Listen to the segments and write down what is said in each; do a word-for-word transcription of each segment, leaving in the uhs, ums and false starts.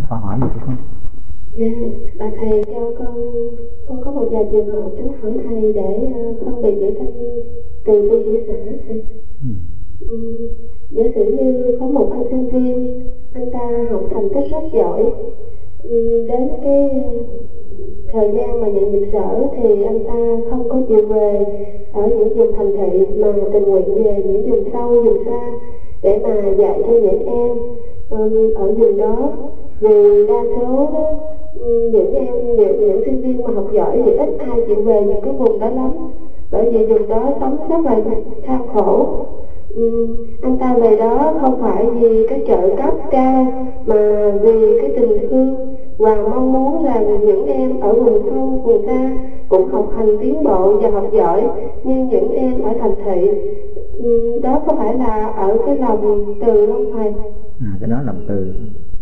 con hỏi gì không? Dạ, bà thầy cho con con có một vài trường hợp tính hỏi thầy để uh, phân biệt giữa thanh từ bi hỷ xã thầy. Ừ. Um, giả sử như có một anh sinh viên, anh ta học thành tích rất giỏi, um, đến cái uh, thời gian mà nhận nhiệm sở thì anh ta không có chịu về ở những vùng thành thị mà tình nguyện về những vùng sâu, vùng xa để mà dạy cho những em um, ở vùng đó. Vì đa số đó, những em những, những sinh viên mà học giỏi thì ít ai chịu về những cái vùng đó lắm, bởi vì vùng đó sống rất là kham khổ. Um, anh ta về đó không phải vì cái trợ cấp cao mà vì cái tình thương và mong muốn là những em ở vùng sâu vùng xa cũng học hành tiến bộ và học giỏi như những em ở thành thị. Um, đó có phải là ở cái lòng từ không thầy? À, cái đó lòng từ.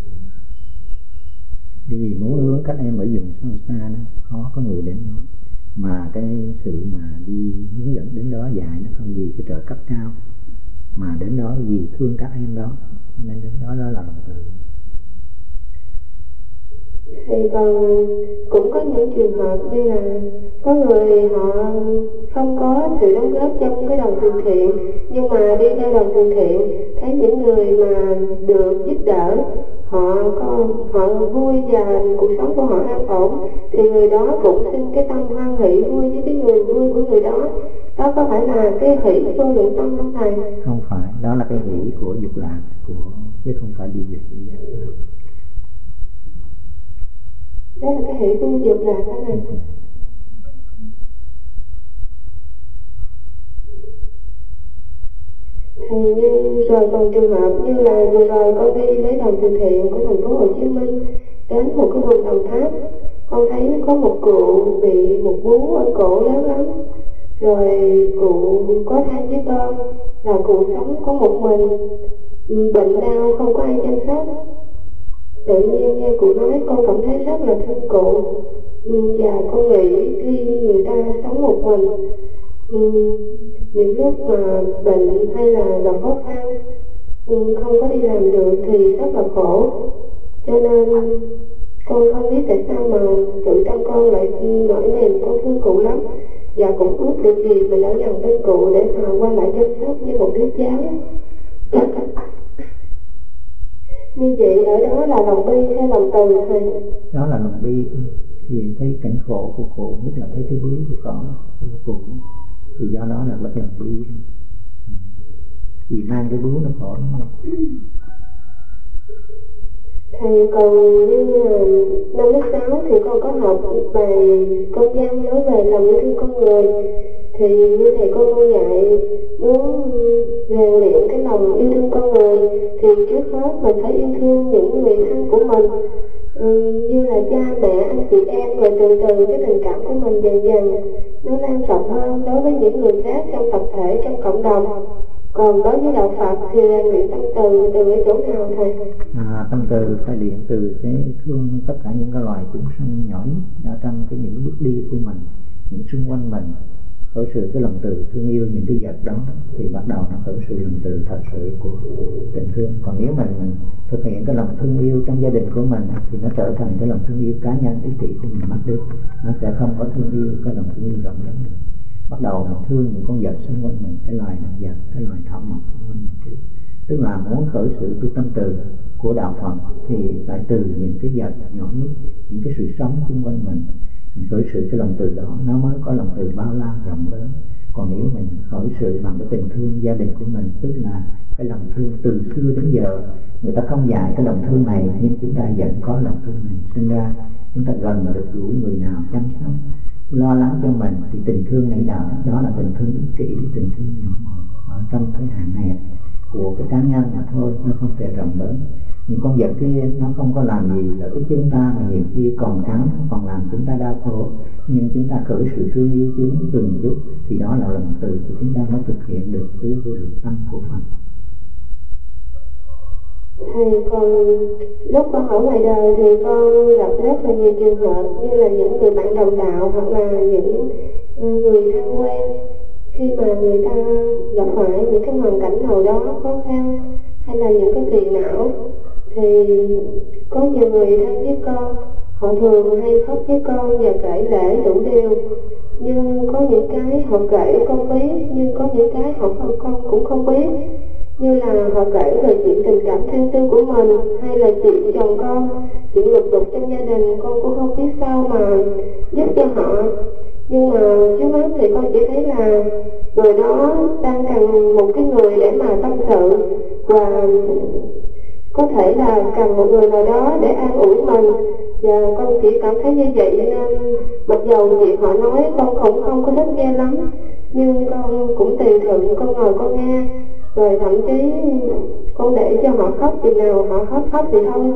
Vì muốn hướng các em ở vùng sâu xa nó khó có người đến đó, mà cái sự mà đi hướng dẫn đến đó dạy nó không vì cái trợ cấp cao mà đến đó vì thương các em đó, nên đến đó đó là lòng từ. Thì còn cũng có những trường hợp như là có người họ không có sự đóng góp trong cái đoàn từ thiện, nhưng mà đi theo đoàn từ thiện thấy những người mà được giúp đỡ họ có họ vui và cuộc sống của họ an ổn thì người đó cũng sinh cái tâm hoan hỷ vui với cái người vui của người đó. Đó có phải là cái hỷ vô lượng tâm không thầy? Không phải, đó là cái hỷ của dục lạc của, chứ không phải đi dục lạc. Đó là cái hỷ của dục lạc đó này. Thì như rồi còn trường hợp như là vừa rồi con đi lấy đoàn từ thiện của thành phố Hồ Chí Minh đến một cái vùng Đồng Tháp, con thấy có một cụ bị một vú ở cổ lớn lắm, rồi cụ có thai với con, là cụ sống có một mình, bệnh đau không có ai chăm sóc. Tự nhiên nghe cụ nói con cảm thấy rất là thương cụ, và con nghĩ khi người ta sống một mình, những lúc mà bệnh hay là gặp khó khăn không có đi làm được thì rất là khổ. Cho nên con không biết tại sao mà tự tâm con lại nổi niềm con thương cụ lắm, và cũng ước được gì mình ở gần bên cụ để mà qua lại chăm sóc như một đứa cháu. Như vậy ở đó là lòng bi hay lòng từ thầy? Đó là lòng bi. Thì thấy cảnh khổ của cụ, nhất là thấy cái bướu của cỏ của cụ, thì do đó là bất lòng bi. Vì mang cái bướu nó khổ đúng không? Thầy còn như năm lớp sáu thì con có học bài con dao nói về lòng yêu thương con người. Thì như thầy con con dạy muốn rèn luyện cái lòng yêu thương con người thì trước hết mình phải yêu thương những người thân của mình, ừ, như là cha mẹ, anh chị em, rồi từ từ cái tình cảm của mình dần dần nó lan rộng hơn đối với những người khác trong tập thể, trong cộng đồng. Còn đối với đạo Phật thì rèn luyện tâm từ từ ở chỗ nào thầy? À, tâm từ phải luyện từ cái thương tất cả những cái loài chúng sanh nhỏ nhất ở trong cái những bước đi của mình, những xung quanh mình, khởi sự cái lòng từ thương yêu những cái vật đó thì bắt đầu nó khởi sự lòng từ thật sự của tình thương. Còn nếu mình, mình thực hiện cái lòng thương yêu trong gia đình của mình thì nó trở thành cái lòng thương yêu cá nhân ích kỷ của mình mất đi, nó sẽ không có thương yêu cái lòng thương yêu rộng lớn nữa. Bắt đầu mình thương những con vật xung quanh mình, cái loài động vật, cái loài thảo mộc xung quanh mình. Tức là muốn khởi sự tu tâm từ của đạo Phật thì phải từ những cái vật nhỏ nhất, những cái sự sống xung quanh mình, mình khởi sự cái lòng từ đó nó mới có lòng từ bao la rộng lớn. Còn nếu mình khởi sự bằng cái tình thương gia đình của mình, tức là cái lòng thương từ xưa đến giờ người ta không dạy cái lòng thương này, nhưng chúng ta vẫn có lòng thương này, sinh ra chúng ta gần được gũi người nào chăm sóc lo lắng cho mình thì tình thương này đó, đó là tình thương ích kỷ, tình thương nhỏ mọn ở trong cái hạn hẹp của cái cá nhân mà thôi, nó không thể rộng lớn. Những con vật kia nó không có làm gì lợi ích chúng ta, mà nhiều khi còn cắn, còn làm chúng ta đau khổ, nhưng chúng ta khởi sự thương yêu chúng từng chút thì đó là lòng từ của chúng ta mới thực hiện được cái vô lượng tâm của Phật. Thầy, còn lúc con ở ngoài đời thì con gặp rất là nhiều trường hợp như là những người bạn đồng đạo hoặc là những người thân quen, khi mà người ta gặp phải những cái hoàn cảnh nào đó khó khăn hay là những cái phiền não thì có nhiều người thân với con, họ thường hay khóc với con và kể lể đủ điều. Nhưng có những cái họ kể con biết, nhưng có những cái họ không, con cũng không biết. Như là họ kể về chuyện tình cảm riêng tư của mình, hay là chuyện chồng con, chuyện lục đục trong gia đình, con cũng không biết sao mà giúp cho họ. Nhưng mà trước mắt thì con chỉ thấy là người đó đang cần một cái người để mà tâm sự, và có thể là cần một người nào đó để an ủi mình. Và con chỉ cảm thấy như vậy, nên mặc dầu việc họ nói con cũng không có thích nghe lắm, nhưng con cũng tùy thuận, con ngồi con nghe. Rồi thậm chí con để cho họ khóc, chừng nào họ khóc khóc thì thôi.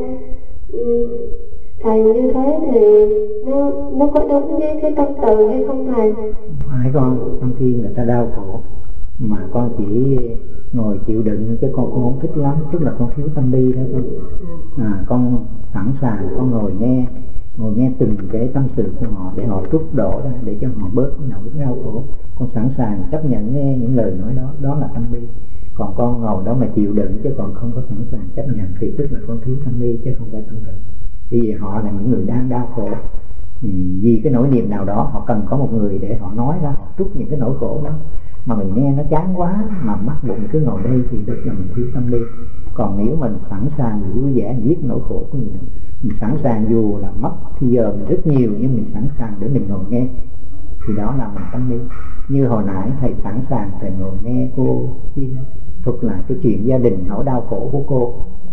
Thầy như thế thì nó nó có đúng với cái tâm từ hay không thầy? Hai con trong khi người ta đau khổ mà con chỉ ngồi chịu đựng, chứ con cũng không thích lắm, tức là con thiếu tâm bi đó con. À, con sẵn sàng con ngồi nghe, ngồi nghe từng cái tâm sự của họ để họ trút đổ ra, để cho họ bớt cái nỗi đau khổ. Con sẵn sàng chấp nhận nghe những lời nói đó, đó là tâm bi. Còn con ngồi đó mà chịu đựng chứ còn không có sẵn sàng chấp nhận thì tức là con thiếu tâm bi chứ không phải tâm từ. Vì họ là những người đang đau khổ, ừ, vì cái nỗi niềm nào đó họ cần có một người để họ nói ra, họ trút những cái nỗi khổ đó. Mà mình nghe nó chán quá mà mắc bụng cứ ngồi đây thì tức là mình thiếu tâm bi. Còn nếu mình sẵn sàng vui vẻ viết nỗi khổ của mình, mình sẵn sàng dù là mất thì giờ mình rất nhiều, nhưng mình sẵn sàng để mình ngồi nghe, thì đó là mình tâm bi. Như hồi nãy thầy sẵn sàng thầy ngồi nghe cô xin thuật lại cái chuyện gia đình nỗi đau khổ của cô,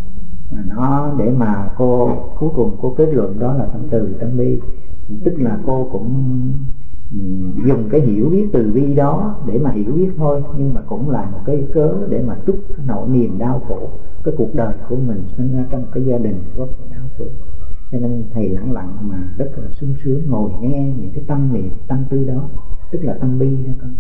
nó để mà cô cuối cùng cô kết luận đó là tâm từ tâm bi. Tức là cô cũng dùng cái hiểu biết từ bi đó để mà hiểu biết thôi, nhưng mà cũng là một cái cớ để mà trút cái nỗi niềm đau khổ, cái cuộc đời của mình sinh ra trong cái gia đình có cái đau khổ. Cho nên thầy lặng lặng mà rất là sung sướng ngồi nghe những cái tâm niệm tâm tư đó, tức là tâm bi đó con.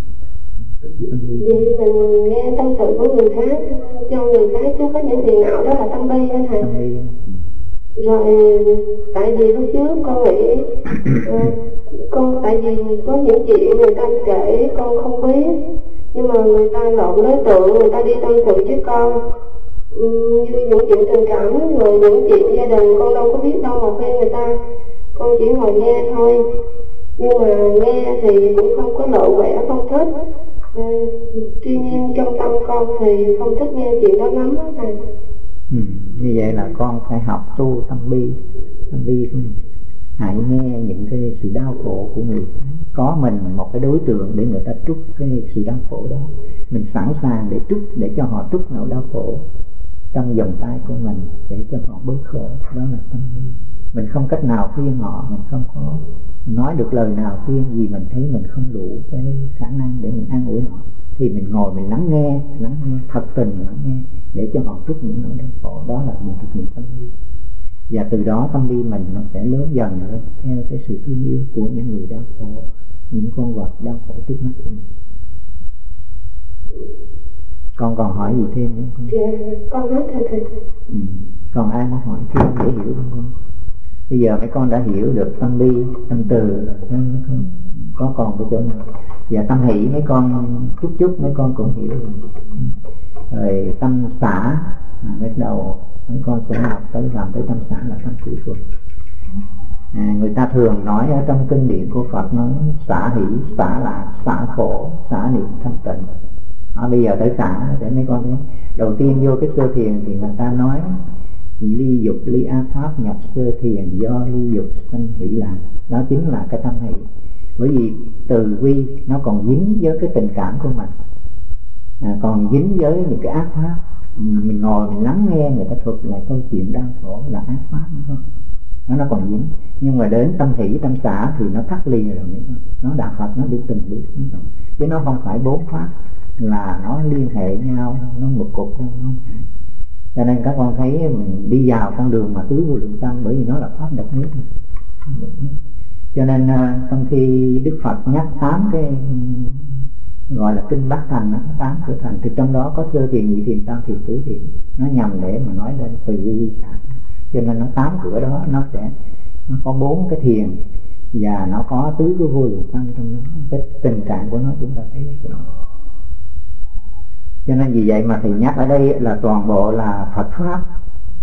Vì mình nghe tâm sự của người khác, cho người khác chứ có những phiền não, đó là tâm bi hả thầy? Tâm bi. Rồi tại vì lúc trước con nghĩ uh, con tại vì có những chuyện người ta kể con không biết, nhưng mà người ta lộn đối tượng, người ta đi tâm sự với con, um, như những chuyện tình cảm rồi những chuyện gia đình con đâu có biết đâu mà khuyên người ta, con chỉ ngồi nghe thôi. Nhưng mà nghe thì cũng không có lộ vẻ không thích. Ừ, tuy nhiên trong tâm con thì không thích nghe chuyện đó lắm đó thầy. Ừ, như vậy là con phải học tu tâm bi. Tâm bi của mình, hãy nghe những cái sự đau khổ của người khác. Có mình một cái đối tượng để người ta trút cái sự đau khổ đó, mình sẵn sàng để trút, để cho họ trút nỗi đau khổ trong vòng tay của mình, để cho họ bớt khổ. Đó là tâm bi. Mình không cách nào khuyên họ, mình không có nói được lời nào khuyên, gì mình thấy mình không đủ cái khả năng để mình an ủi họ, thì mình ngồi mình lắng nghe, lắng nghe thật tình, lắng nghe để cho họ trút những nỗi đau khổ. Đó là mình thực hiện tâm bi. Và từ đó tâm bi mình nó sẽ lớn dần lên theo cái sự thương yêu của những người đau khổ, những con vật đau khổ trước mắt của mình. Con còn hỏi gì thêm nữa không? Dạ, con nói thôi thầy. Ừ. Còn ai muốn hỏi thêm để hiểu không con? Bây giờ mấy con đã hiểu được tâm bi, tâm từ, có còn cái chỗ nào? Và tâm hỷ mấy con chút chút mấy con cũng hiểu rồi. Rồi tâm xả, à, bắt đầu mấy con sẽ học tới làm tới tâm xả là tâm cuối cùng. À, người ta thường nói ở trong kinh điển của Phật nói xả hỷ, xả lạc, xả khổ, xả niệm thanh tịnh. À, bây giờ tới xả để mấy con thấy. Đầu tiên vô cái sơ thiền thì người ta nói ly dục ly a pháp nhập sơ thiền, do ly dục sanh hỷ lạc. Đó chính là cái tâm hỷ. Bởi vì từ bi nó còn dính với cái tình cảm của mình, à, còn dính với những cái ác pháp. Mình ngồi mình lắng nghe người ta thuật lại câu chuyện đau khổ là ác pháp, đúng không? Nó nó còn dính. Nhưng mà đến tâm hỷ tâm xả thì nó thắt lìa rồi, nó đạo Phật nó đi từng bước, chứ nó không phải bốn pháp là nó liên hệ nhau, nó một cục đâu, không phải. Cho nên các con thấy mình đi vào con đường mà tứ vô lượng tâm, bởi vì nó là pháp độc nhất. Cho nên trong khi Đức Phật nhắc tám cái gọi là kinh bát thành, tám cửa thành, thì trong đó có sơ thiền, nhị thiền, tam thiền, tứ thiền. Nó nhằm để mà nói lên từ bi xả. Cho nên nó tám cửa đó nó sẽ nó có bốn cái thiền và nó có tứ cái vô lượng tâm trong đó. Cái tình trạng của nó chúng ta thấy rất rõ. Cho nên vì vậy mà thầy nhắc ở đây là toàn bộ là Phật pháp,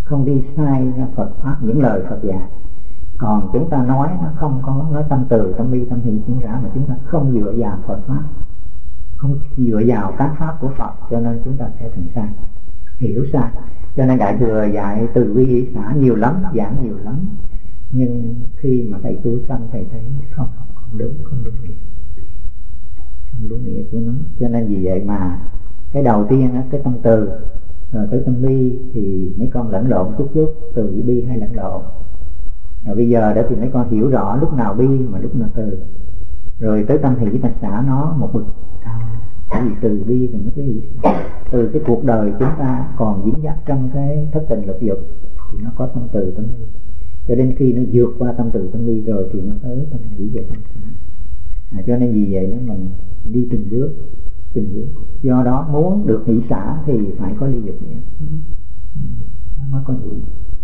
không đi sai Phật pháp, những lời Phật dạy. Còn chúng ta nói nó không có nói tâm từ, tâm bi, tâm hỷ, chứng rã, mà chúng ta không dựa vào Phật pháp, không dựa vào các pháp của Phật, cho nên chúng ta sẽ thành sai, hiểu sai. Cho nên Đại Thừa dạy từ bi hỷ xả nhiều lắm, giảng nhiều lắm, nhưng khi mà thầy tu xong thầy thấy không, không đúng, không đúng nghĩa, không đúng nghĩa của nó. Cho nên vì vậy mà cái đầu tiên á, cái tâm từ, rồi tới tâm bi thì mấy con lẫn lộn chút chút, từ với bi hay lẫn lộn. Rồi bây giờ đó thì mấy con hiểu rõ lúc nào bi mà lúc nào từ. Rồi tới tâm hỷ ta xả nó một bực thao, bởi vì từ bi rồi mới tới hỷ xả. Từ cái cuộc đời chúng ta còn dính dắt trong cái thất tình lục dục thì nó có tâm từ tâm bi, cho đến khi nó vượt qua tâm từ tâm bi rồi thì nó tới tâm hỷ và tâm xả. À, cho nên vì vậy đó mình đi từng bước, từng bước. Do đó muốn được hỷ xả thì phải có ly dục nghĩa, mới có hỷ.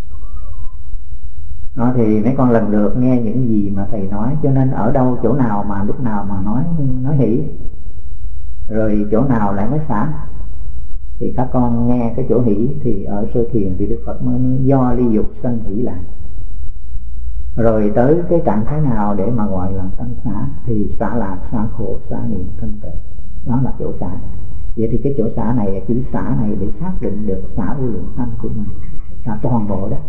Đó thì mấy con lần lượt nghe những gì mà thầy nói, cho nên ở đâu chỗ nào mà lúc nào mà nói nói hỷ, rồi chỗ nào lại nói xả, thì các con nghe cái chỗ hỷ thì ở sơ thiền thì Đức Phật mới nói do ly dục sanh hỷ lạc. Rồi tới cái trạng thái nào để mà gọi là tâm xả thì xả lạc, xả khổ, xả niệm thanh tịnh, đó là chỗ xả. Vậy thì cái chỗ xả này, chữ xả này để xác định được xả vô lượng tâm của mình, xả toàn bộ đó.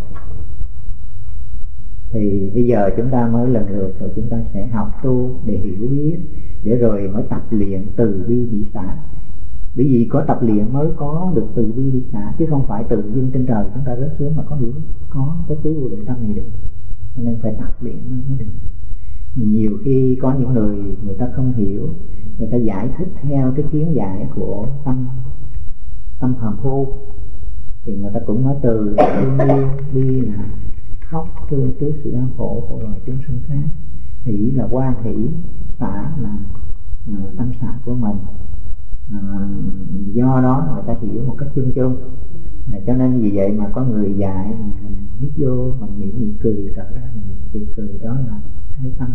Thì bây giờ chúng ta mới lần lượt rồi chúng ta sẽ học tu để hiểu biết, để rồi mới tập luyện từ bi hỷ xả. Bởi vì có tập luyện mới có được từ bi hỷ xả, chứ không phải tự dưng trên trời chúng ta rớt xuống mà có hiểu, có cái tứ vô lượng tâm này được. Cho nên phải tập luyện nó mới được. Nhiều khi có những người người ta không hiểu, người ta giải thích theo cái kiến giải của tâm tâm phàm phu, thì người ta cũng nói từ thương yêu, bi là khóc thương trước sự đau khổ của loài chúng sinh khác, hỷ là quan hỷ, xả là uh, tâm xả của mình. Uh, do đó người ta hiểu một cách chung chung. À, cho nên vì vậy mà có người dạy mình hít vô bằng miệng miệng cười, thật ra là miệng cười đó là cái tâm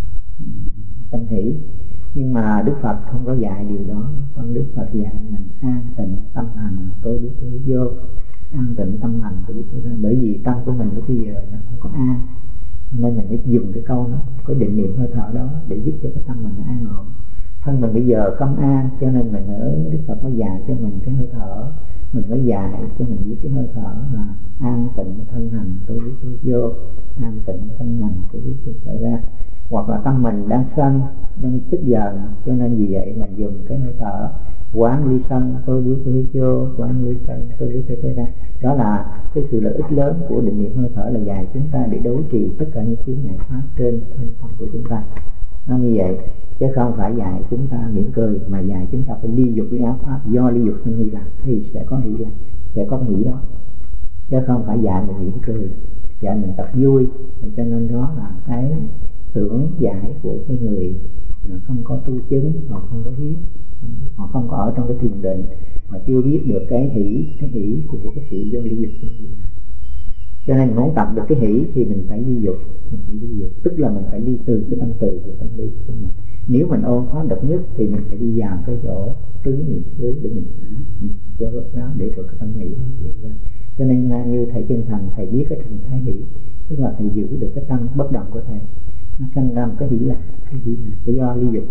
tâm hỷ. Nhưng mà Đức Phật không có dạy điều đó. Còn Đức Phật dạy mình an tịnh tâm hành, tôi biết tôi biết vô, an tịnh tâm hành tôi biết tôi ra. Bởi vì tâm của mình lúc bây giờ nó không có an, nên mình phải dùng cái câu đó, cái định niệm hơi thở đó để giúp cho cái tâm mình nó an ổn. Thân mình bây giờ không an, cho nên mình ở Đức Phật mới dạy cho mình cái hơi thở. Mình mới dạy cho mình biết cái hơi thở là an tịnh thân hành tôi biết tôi vô, an tịnh thân hành tôi biết tôi thở ra. Hoặc là tâm mình đang sân, đang tức giận, cho nên vì vậy mình dùng cái hơi thở quán ly sân tôi biết tôi vô, quán ly sân tôi biết tôi thở ra. Đó là cái sự lợi ích lớn của định niệm hơi thở, là dạy chúng ta để đối trị tất cả những chướng ngại pháp trên thân tâm của chúng ta. Nó như vậy, chứ không phải dạy chúng ta mỉm cười, mà dạy chúng ta phải ly dục với áo pháp. Do ly dục sinh hỷ lạc thì sẽ có hỷ lạc, sẽ có hỷ đó, chứ không phải dạy mình mỉm cười, dạy mình tập vui. Cho nên đó là cái tưởng dạy của cái người không có tu chứng, họ không có biết, họ không có ở trong cái thiền định, mà chưa biết được cái hỷ, cái hỷ của cái sự do ly dục sinh hỷ lạc. Cho nên muốn tập được cái hỷ thì mình phải ly dục, mình phải ly dục, tức là mình phải đi từ cái tâm từ của tâm bi của mình. Nếu mình ôm pháp độc nhất thì mình phải đi vào cái chỗ tứ niệm xứ để mình xả, mình cho gốc đó để rồi cái tâm hỷ nó hiện ra. Cho nên như thầy chân thành, thầy biết cái trạng thái hỷ, tức là thầy giữ được cái tâm bất động của thầy, nó sinh ra một cái hỷ lạc, cái hỷ lạc cái do ly dục.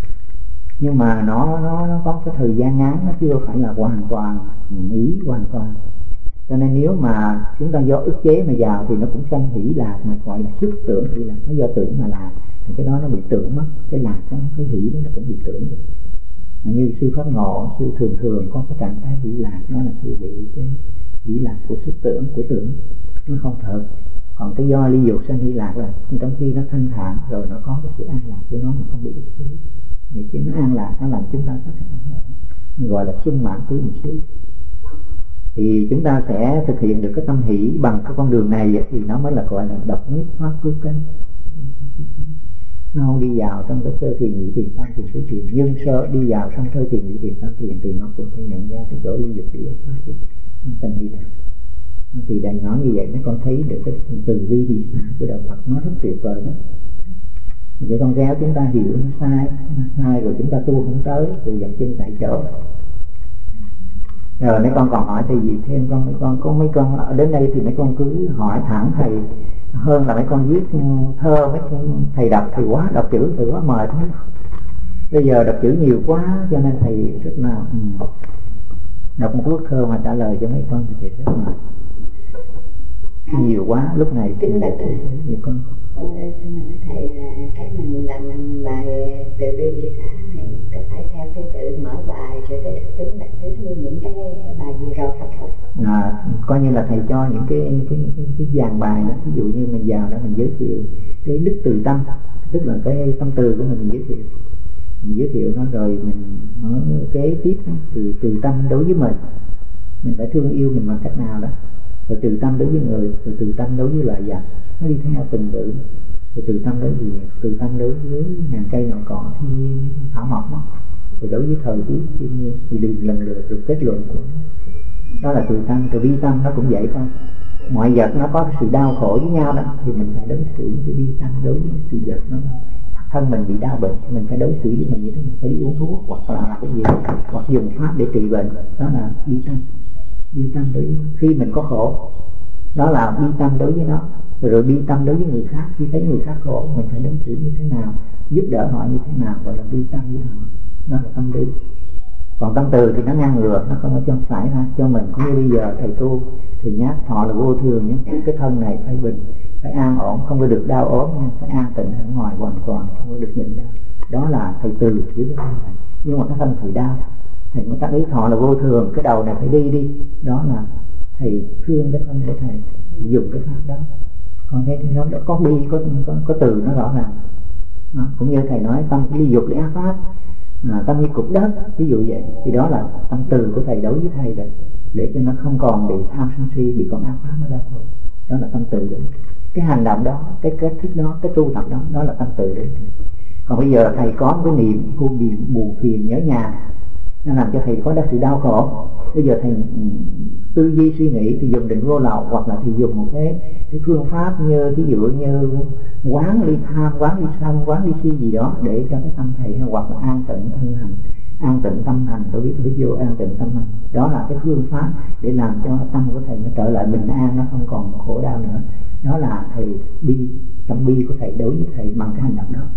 Nhưng mà nó nó nó có cái thời gian ngắn, nó chưa phải là hoàn toàn ý hoàn toàn. Cho nên nếu mà chúng ta do ức chế mà vào thì nó cũng sanh hỷ lạc, mà gọi là xuất tưởng hỷ lạc. Nó do tưởng mà lạc thì cái đó nó bị tưởng mất, cái lạc đó, cái hỷ đó nó cũng bị tưởng được. Mà như sư Pháp Ngộ, sư thường thường có cái trạng thái hỷ lạc, đó là sư bị cái hỷ lạc của xuất tưởng, của tưởng, nó không thật. Còn cái do ly dục sanh hỷ lạc là trong khi nó thanh thản rồi nó có cái sự an lạc của nó mà không bị ức chế. Vì khi nó an lạc nó làm chúng ta có thể an lạc, mình gọi là sung mãn tứ niệm xứ. Thì chúng ta sẽ thực hiện được cái tâm hỷ bằng cái con đường này thì nó mới là gọi là độc nhất pháp cứu cánh. Nó không đi vào trong cái sơ thiền nhị thiền tam thiền tứ thiền, nhưng sơ đi vào trong sơ thiền nhị thiền tam thiền thì nó cũng phải nhận ra cái chỗ ly dục lý pháp nó thành đi ra. Thì đại nói như vậy mấy con thấy được cái từ bi hỷ xả của đạo Phật nó rất tuyệt vời đó. Thì cái con kéo chúng ta hiểu nó sai, nó sai rồi chúng ta tu không tới, rồi dậm chân tại chỗ. Rồi mấy con còn hỏi thầy gì thêm con? Mấy con có mấy con ở đến đây thì mấy con cứ hỏi thẳng thầy hơn là mấy con viết thơ. Mấy con thầy đọc thì quá, đọc chữ thì quá mệt. Bây giờ đọc chữ nhiều quá cho nên thầy rất là um, đọc một bức thơ mà trả lời cho mấy con thì thầy rất mệt. Nhiều quá lúc này thì nhiều con. Xin hỏi thầy là cái mình làm bài từ bi với xã này có phải theo thứ tự mở bài rồi tới đặc tính đặc tính như những cái bài vừa rồi không? À, coi như là thầy cho những cái cái cái, cái dàn bài đó, ví dụ như mình vào đó mình giới thiệu cái đức từ tâm, tức là cái tâm từ của mình, mình giới thiệu mình giới thiệu nó rồi mình mở kế tiếp thì từ tâm đối với mình mình phải thương yêu mình bằng cách nào đó, rồi từ tâm đối với người, rồi từ tâm đối với loài vật, nó đi theo từng tự, rồi từ tâm đối với từ tâm đối với ngàn cây ngọn cỏ thiên nhiên thảo mộc đó, rồi đối với thời tiết thiên nhiên thì đừng lần lượt được kết luận của nó. Đó là từ tâm. Rồi bi tâm nó cũng vậy thôi, mọi vật nó có sự đau khổ với nhau đó thì mình phải đối xử với bi tâm đối với sự vật nó. Thân mình bị đau bệnh mình phải đối xử với mình như thế nào, phải đi uống thuốc hoặc là làm cái gì hoặc dùng pháp để trị bệnh, đó là bi tâm. Bi tâm đối với khi mình có khổ, đó là bi tâm đối với nó. Rồi, rồi bi tâm đối với người khác, khi thấy người khác khổ mình phải đối xử như thế nào, giúp đỡ họ như thế nào, gọi là bi tâm với họ, đó là tâm bi. Còn tâm từ thì nó ngăn ngừa, nó không có cho xảy ra cho mình. Cũng như bây giờ thầy tu thì nhát họ là vô thường nhé, cái thân này phải bình, phải an ổn, không có được đau ốm nha, phải an tịnh ở ngoài hoàn toàn, không có được bệnh đau. Đó là thầy từ với cái thân này. Nhưng mà cái thân thầy đau, thầy mới tác ý thọ là vô thường, cái đầu này phải đi đi, đó là thầy thương cái thân của thầy, dùng cái pháp đó. Còn cái nó có bi, có có, có từ nó rõ ràng. Đó, cũng như thầy nói tâm ly dục để ác pháp, à, tâm như cục đất, ví dụ vậy, thì đó là tâm từ của thầy đối với thầy rồi, để cho nó không còn bị tham sân si, bị con ác pháp nó đau khổ. Đó là tâm từ đấy. Cái hành động đó, cái cách thức đó, cái tu tập đó, đó là tâm từ đấy. Còn bây giờ thầy có cái niệm khu biện buồn phiền nhớ nhà, nó làm cho thầy có đau sự đau khổ. Bây giờ thầy tư duy suy nghĩ thì dùng định vô lậu, hoặc là thì dùng một cái, cái phương pháp như ví dụ như quán ly tham, quán ly sân, quán ly si gì đó để cho cái tâm thầy, hoặc là an tịnh thân hành, an tịnh tâm hành. Tôi biết ví dụ an tịnh tâm hành, đó là cái phương pháp để làm cho tâm của thầy nó trở lại bình an, nó không còn khổ đau nữa. Đó là thầy bi, tâm bi của thầy đối với thầy bằng cái hành động đó.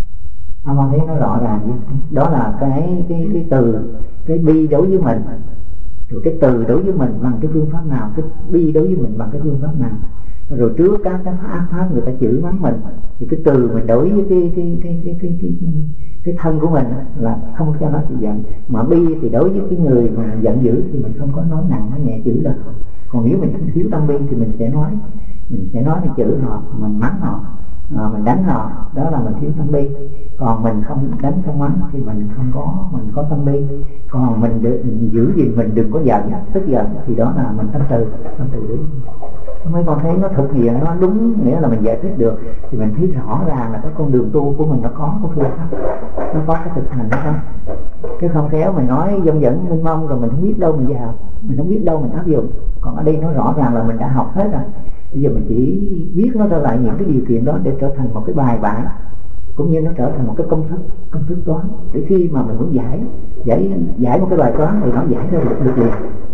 Ông con thấy nó rõ ràng chứ? Đó là cái, cái, cái từ, cái bi đối với mình, rồi cái từ đối với mình bằng cái phương pháp nào, cái bi đối với mình bằng cái phương pháp nào. Rồi trước các cái ác pháp người ta chửi mắng mình thì cái từ mình đối với cái cái cái cái cái cái, cái, cái thân của mình là không cho nó sự giận. Mà bi thì đối với cái người mà giận dữ thì mình không có nói nặng nói nhẹ chửi được. Còn nếu mình thiếu tâm bi thì mình sẽ nói, mình sẽ nói mình chửi họ, mình mắng họ, à, mình đánh họ, đó là mình thiếu tâm bi. Còn mình không đánh không mắng thì mình không có, mình có tâm bi. Còn mình, được, mình giữ gìn mình đừng có giận, tức giận thì đó là mình tâm từ, tâm từ đấy. Mấy con thấy nó thực hiện, nó đúng nghĩa là mình giải thích được thì mình thấy rõ ràng là cái con đường tu của mình nó có cái phương pháp, nó có cái thực hành đó không. Chứ không khéo mình nói dông dẫn mênh mông rồi mình không biết đâu mình vào, mình không biết đâu mình áp dụng. Còn ở đây nó rõ ràng là mình đã học hết rồi, bây giờ mình chỉ viết nó ra lại những cái điều kiện đó để trở thành một cái bài bản, cũng như nó trở thành một cái công thức, công thức toán, để khi mà mình muốn giải giải giải một cái bài toán thì nó giải ra được, được liền,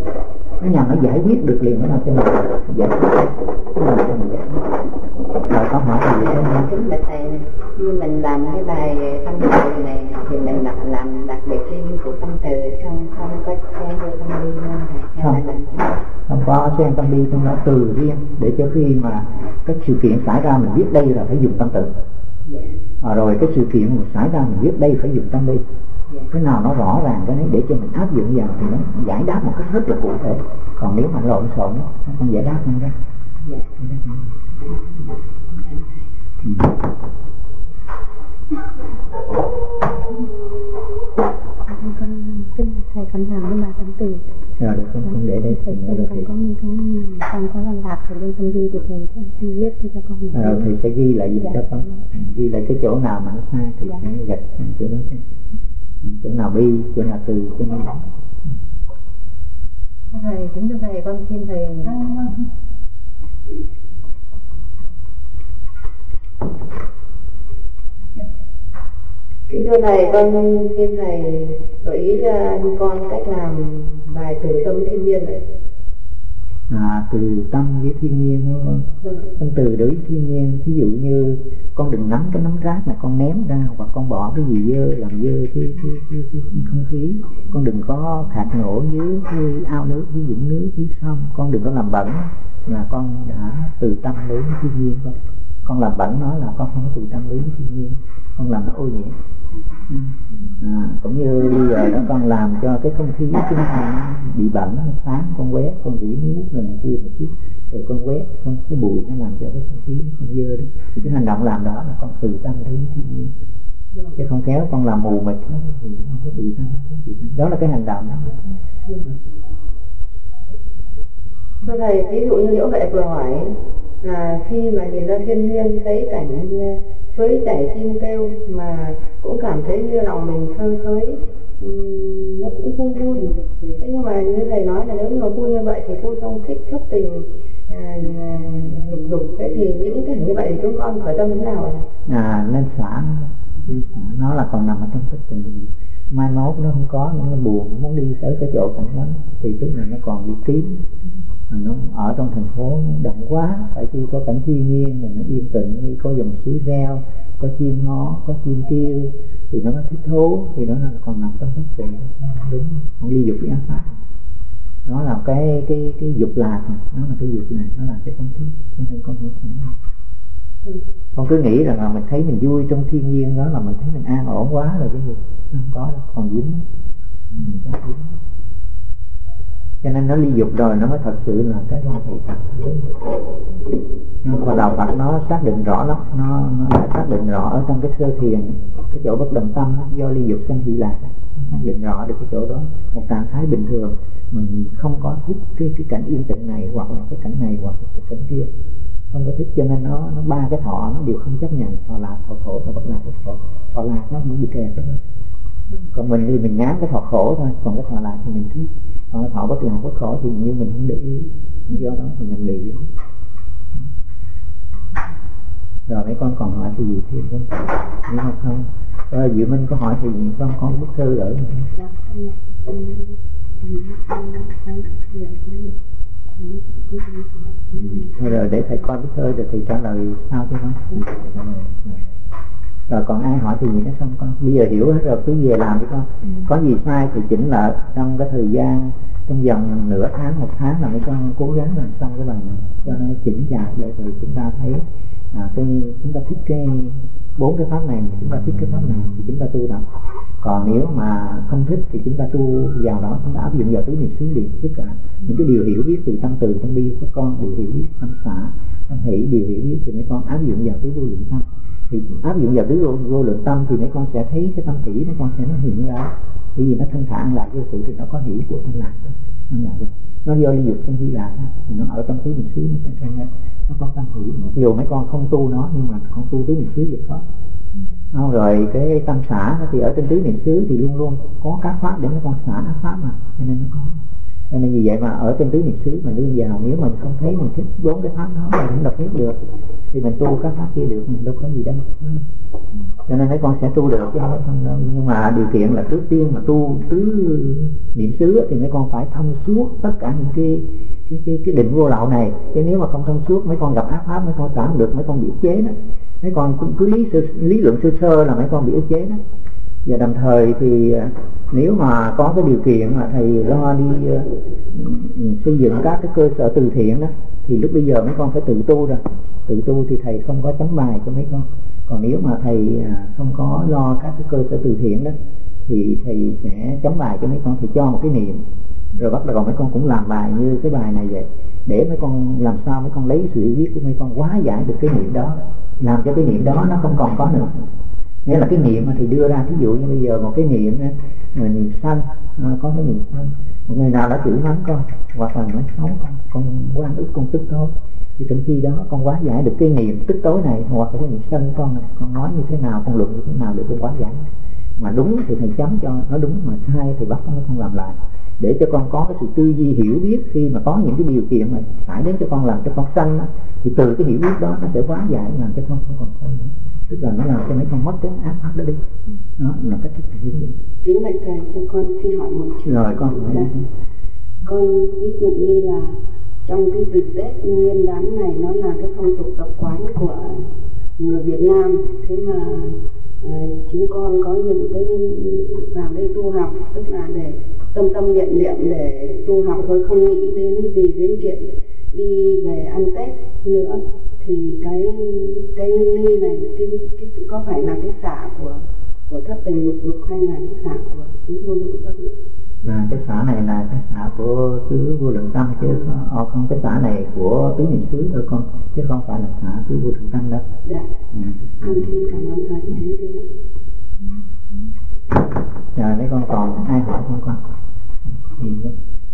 nó nhằm nó giải quyết được liền, nó làm cho mình giải quyết, nó làm cho mình giải quyết. Rồi câu hỏi là gì em? Kính bạch thầy, như mình làm cái bài tâm từ này thì mình đặt làm đặc biệt riêng của tâm từ, không không có xen vô tâm bi luôn thầy? Không, không có xen tâm bi trong đó, từ riêng để cho khi mà các sự kiện xảy ra mình biết đây là phải dùng tâm từ. Dạ. À, rồi cái sự kiện mà xảy ra mình biết đây phải dùng tâm bi. Dạ. Cái nào nó rõ ràng cái đấy để cho mình áp dụng vào thì nó giải đáp một cách rất là cụ thể. Còn nếu mà lộn xộn nó không giải đáp không ra. Dạ. Ừ. Con kính thầy con làm cái bài tâm từ. Rồi được con con để đây thầy rồi con thì có những cái con có văn lạc thì lên tâm bi thì thầy sẽ viết cho con. rồi thì sẽ ghi lại gì cho con, ghi lại cái chỗ nào mà nó sai thì sẽ gạch chỗ đó thế. Chỗ nào bi, chỗ nào từ, chỗ nào đó. Thầy, kính thưa thầy, con xin thầy Kính Thưa thầy, con xin thầy gợi ý cho con cách làm bài từ tâm thiên nhiên này. À, từ tâm với thiên nhiên đúng không? Tâm từ đối với thiên nhiên, ví dụ như con đừng nắm cái nắm rác này con ném ra, hoặc con bỏ cái gì dơ làm dơ cái, cái, cái, cái không khí. Con đừng có khạc nổ dưới cái ao nước, dưới vũng nước, dưới sông. Con đừng có làm bẩn, là con đã từ tâm đối với thiên nhiên. Con, con làm bẩn nó là con không có từ tâm đối với thiên nhiên, con làm nó ô nhiễm. À, cũng như bây giờ đó con làm cho cái không khí chúng ta bị bẩn, nó sáng, con quét, con rỉ nước rồi này kia một chút, rồi con quét không cái bụi nó làm cho cái không khí nó không dơ đó. Thì cái hành động làm đó là con từ tâm đối với thiên nhiên, chứ không kéo con làm mù mịt nó thì không có từ tâm, từ tâm. Đó là cái hành động đó. Thưa thầy, ví dụ như Liễu Huệ vừa hỏi là khi mà nhìn ra thiên nhiên thấy cảnh suối chảy chim kêu mà cũng cảm thấy như lòng mình thơ thới, nó cũng vui vui. Thế nhưng mà như thầy nói là nếu mà vui như vậy thì cô không thích thất tình lục đục, thế thì những cảnh như vậy thì chúng con khởi tâm thế nào ạ? À, nên xả nó, nó là còn nằm ở trong thất tình. Mai mốt nó không có, nó buồn, nó muốn đi tới cái chỗ cảnh đó thì tức là nó còn bị kín. Nó ở trong thành phố nó động quá, phải chi có cảnh thiên nhiên rồi nó yên tĩnh, như có dòng suối reo, có chim hót, có chim kêu thì nó có thích thú, thì đó là còn nằm trong thất tình. Đúng, không ly dục với ác pháp. Nó là cái cái cái dục lạc, nó là cái dục này, nó là cái con thích, cho nên con không phải. Con cứ nghĩ rằng là mình thấy mình vui trong thiên nhiên đó là mình thấy mình an ổn quá rồi cái gì, nó không có đâu, còn dính, mình chắc dính. Cho nên nó ly dục rồi nó mới thật sự là cái quan hệ thật. Và đạo Phật nó xác định rõ lắm, nó, nó đã xác định rõ ở trong cái sơ thiền, cái chỗ bất động tâm do ly dục sanh hỷ lạc, xác định rõ được cái chỗ đó. Một trạng thái bình thường mình không có thích cái cái cảnh yên tĩnh này, hoặc là cái cảnh này, hoặc là cái cảnh kia, không có thích, cho nên nó nó ba cái thọ nó đều không chấp nhận, thọ lạc, thọ khổ, thọ bất lạc. Thọ, thọ lạc nó cũng bị kẹt đó. Còn mình thì mình ngán cái thọ khổ thôi, còn cái thọ lạc thì mình thích. Còn thọ bất lạc, bất khổ thì như mình không để ý, do đó thì mình bị. Rồi mấy con còn hỏi thì gì thêm không? Nhưng mà không. Rồi Diệu Minh có hỏi thì gì không? Có bức thư ở thôi rồi để thầy coi bức thư rồi thì trả lời sao chứ không? Rồi còn ai hỏi thì gì nữa không con? Bây giờ hiểu hết rồi, cứ về làm đi con. Có gì sai thì chỉnh lại trong cái thời gian, trong vòng nửa tháng, một tháng là mấy con cố gắng làm xong cái bài này cho nó chỉnh dài để rồi chúng ta thấy à, cái chúng ta thích cái bốn cái pháp này, chúng ta thích cái pháp này thì chúng ta tu tập. Còn nếu mà không thích thì chúng ta tu vào đó, chúng ta áp dụng vào tứ niệm xứ điện, tất cả những cái điều hiểu biết từ tâm từ tâm bi của con, điều hiểu biết tâm xả, tâm hỷ, điều hiểu biết thì mấy con áp dụng vào tứ vô lượng tâm. Thì áp dụng vào tứ vô, vô lượng tâm thì mấy con sẽ thấy cái tâm hỷ, mấy con sẽ nó hiện ra, bởi vì nó thanh thản lại vô sự thì nó có hỷ của thanh lạc, thanh lạc rồi. Nó do ly dục sanh hỷ lạc thì nó ở trong tứ niệm xứ nó sẽ thành ra nó có tâm hỷ. Dù mấy con không tu nó nhưng mà con tu tứ niệm xứ thì có. Không, rồi cái tâm xả thì ở trên tứ niệm xứ thì luôn luôn có các pháp để mấy con xả các pháp mà, cho nên nó có. Cho nên vì vậy mà ở trên tứ niệm xứ mà đưa vào, nếu mình không thấy mình thích bốn cái pháp đó mình không đọc hết được thì mình tu các pháp kia được, mình đâu có gì đâu. Cho nên mấy con sẽ tu được chứ không đâu. Nhưng mà điều kiện là trước tiên mà tu tứ niệm xứ thì mấy con phải thông suốt tất cả những cái cái cái, cái định vô lậu này. Chứ nếu mà không thông suốt mấy con gặp ác pháp mấy con xả không được, mấy con bị ức chế đó. Mấy con cũng cứ lý lý luận sơ sơ là mấy con bị ức chế đó. Và đồng thời thì nếu mà có cái điều kiện mà thầy lo đi uh, xây dựng các cái cơ sở từ thiện đó thì lúc bây giờ mấy con phải tự tu rồi. Tự tu thì thầy không có chấm bài cho mấy con. Còn nếu mà thầy uh, không có lo các cái cơ sở từ thiện đó thì thầy sẽ chấm bài cho mấy con, thì cho một cái niệm rồi bắt đầu mấy con cũng làm bài như cái bài này vậy, để mấy con làm sao mấy con lấy sự hiểu biết của mấy con hóa giải được cái niệm đó, làm cho cái niệm đó nó không còn có nữa. Nghĩa là cái niệm thì đưa ra, ví dụ như bây giờ một cái niệm niệm sanh, có cái niệm sanh, một người nào đã chửi mắng con hoặc là nói xấu con, con oan ức, con tức tối, thì trong khi đó con hóa giải được cái niệm tức tối này, hoặc là cái niệm sân con này, con nói như thế nào, con luận như thế nào để con hóa giải. Mà đúng thì thầy chấm cho nó đúng, mà sai thì bắt nó không làm lại, để cho con có cái sự tư duy hiểu biết. Khi mà có những cái điều kiện mà phải đến cho con làm cho con sanh, thì từ cái hiểu biết đó nó sẽ hóa giải làm cho con không còn sanh nữa. tức là nó làm cho mấy con mất cái áp áp đó đi. Đó là cách thức hiểu. Kính bạch thầy, cho con xin hỏi một chút. Rồi con hỏi. Con ví dụ như là trong cái dịp Tết Nguyên đán này, nó là cái phong tục tập quán của người Việt Nam, thế mà à, chúng con có những cái vào đây tu học, tức là để tâm tâm niệm niệm để tu học thôi, không nghĩ đến gì đến chuyện đi về ăn Tết nữa, thì cái cái ly này cái, cái, có phải là cái xả của của thất tình lục dục hay là cái xả của tứ vô lượng tâm? À, cái xả này là cái xả của tứ vô lượng tâm, chứ không, không cái xả này của tứ niệm xứ thôi con, chứ không phải là xả tứ vô lượng tâm đâu. Dạ. Ừ. Con xin cảm ơn thầy. Rồi mấy con còn ai hỏi không con? Gì không?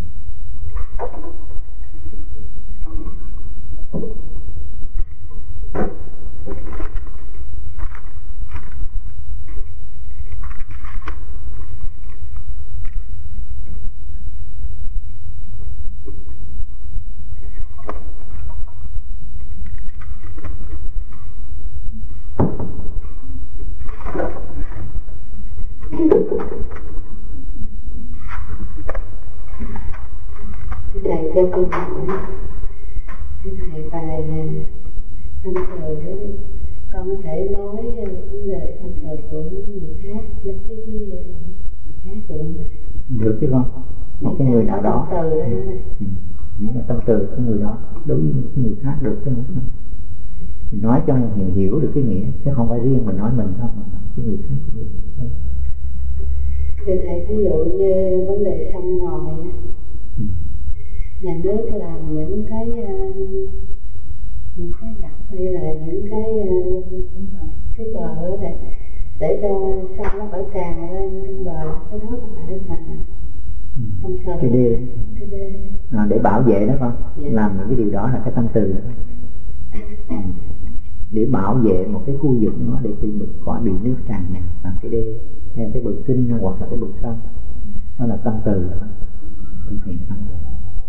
Thầy cho con hỏi, thưa thầy, bài tâm từ đó con có thể nói vấn đề tâm từ của người khác giống với người khác được không thầy? Được chứ con, một cái người nào đó tâm từ đó này. Ừ. Những là tâm từ của người đó đối với những người khác được chứ không? Mình nói cho mình hiểu được cái nghĩa, chứ không phải riêng mình nói mình không, mà nói cái người khác cũng được. Thưa thầy, ví dụ như vấn đề sông ngòi á, ừ. nhà nước làm những cái uh, những cái gặt hay là những cái uh, cái bờ ở đây để cho sông nó phải tràn lên cái bờ, cái đó có phải là tâm từ, cái đê, cái đê. À, để bảo vệ đó con. Dạ. Làm những cái điều đó là cái tâm từ đó. Ừ. Để bảo vệ một cái khu vực nó để được khỏi bị nước tràn ngập làm cái đê theo cái bờ kinh hoặc là cái bờ sông, đó là tâm từ đó. Thực hiện tâm từ.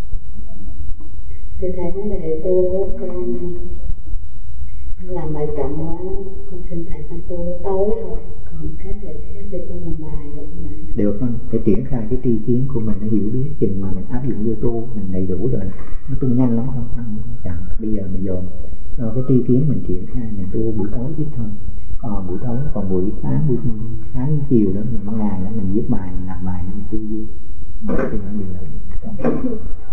Thưa thầy, vấn đề tu con làm bài chậm quá, con xin thầy con tu tối rồi, còn khác về khác thì con làm bài được không ạ? Được không? Để triển khai cái tri kiến của mình, để hiểu biết chừng mà mình áp dụng vô tu mình đầy đủ rồi, nó tu nhanh lắm không? Chẳng bây giờ mình dồn cho cái tri kiến mình triển khai, mình tu buổi tối ít thôi, còn buổi tối, còn buổi sáng, buổi sáng chiều đó mình mỗi ngày đó mình viết bài, mình làm bài, mình tư duy, thì nó nhiều lắm.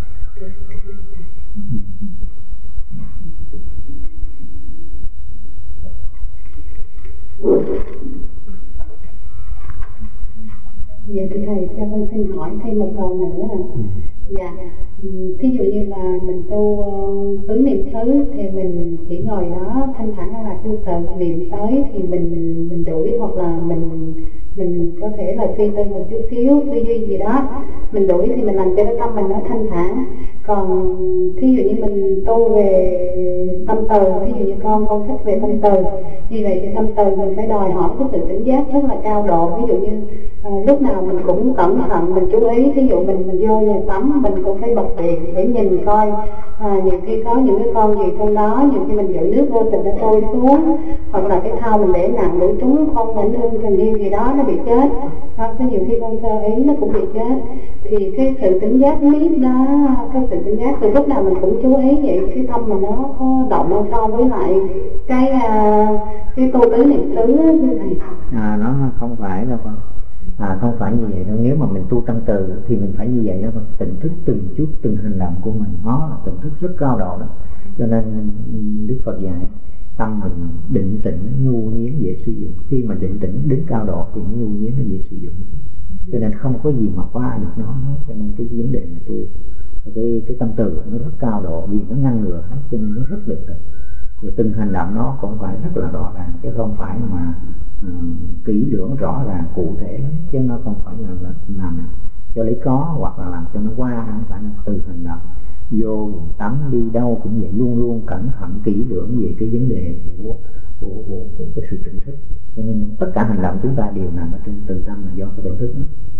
Dạ thưa thầy, cho con xin hỏi thêm một câu nữa là dạ, thí dụ như là mình tu uh, tứ niệm xứ thì mình chỉ ngồi đó thanh thản là tư tự niệm tới thì mình mình đuổi, hoặc là mình mình có thể là suy tư một chút xíu, tư duy gì đó mình đuổi thì mình làm cho cái tâm mình nó thanh thản. Còn thí dụ như mình tu về tâm từ, thí dụ như con con thích về tâm từ, như vậy thì tâm từ mình phải đòi hỏi cái sự tỉnh giác rất là cao độ. Ví dụ như à, lúc nào mình cũng cẩn thận, mình chú ý, thí dụ mình mình vô nhà tắm mình cũng phải bật điện để nhìn coi à, nhiều khi có những cái con gì trong đó, nhiều khi mình dội nước vô tình nó trôi xuống, hoặc là cái thau mình để nặng đuổi trúng con ảnh hương thần điêu gì đó nó bị chết, đó, có nhiều khi con sơ ý nó cũng bị chết. Thì cái sự tỉnh giác biết đó, cái sự tỉnh giác từ lúc nào mình cũng chú ý vậy, cái tâm mà nó có động so với lại cái cái tu tứ niệm xứ như này. À, nó không phải đâu con. À, không phải như vậy đâu. Nếu mà mình tu tâm từ thì mình phải như vậy đó, tỉnh thức từng chút từng hành động của mình, nó là tỉnh thức rất cao độ đó. Cho nên Đức Phật dạy tâm mình định tĩnh nhu nhiến dễ sử dụng. Khi mà định tĩnh đến cao độ thì nhu nhiến nó dễ sử dụng. Cho nên không có gì mà qua được nó hết. Cho nên cái vấn đề mà tu cái cái tâm từ nó rất cao độ, vì nó ngăn ngừa hết, cho nên nó rất định tĩnh. Thì từng hành động nó cũng phải rất là rõ ràng, chứ không phải mà um, kỹ lưỡng rõ ràng cụ thể lắm, chứ nó không phải là, là làm cho lấy có hoặc là làm cho nó qua, không phải là từ hành động. Vô tắm đi đâu cũng vậy, luôn luôn cẩn thận kỹ lưỡng về cái vấn đề của của, của, của cái sự tỉnh thức. Cho nên tất cả hành động chúng ta đều nằm ở trên từ tâm, là do cái tỉnh thức đó.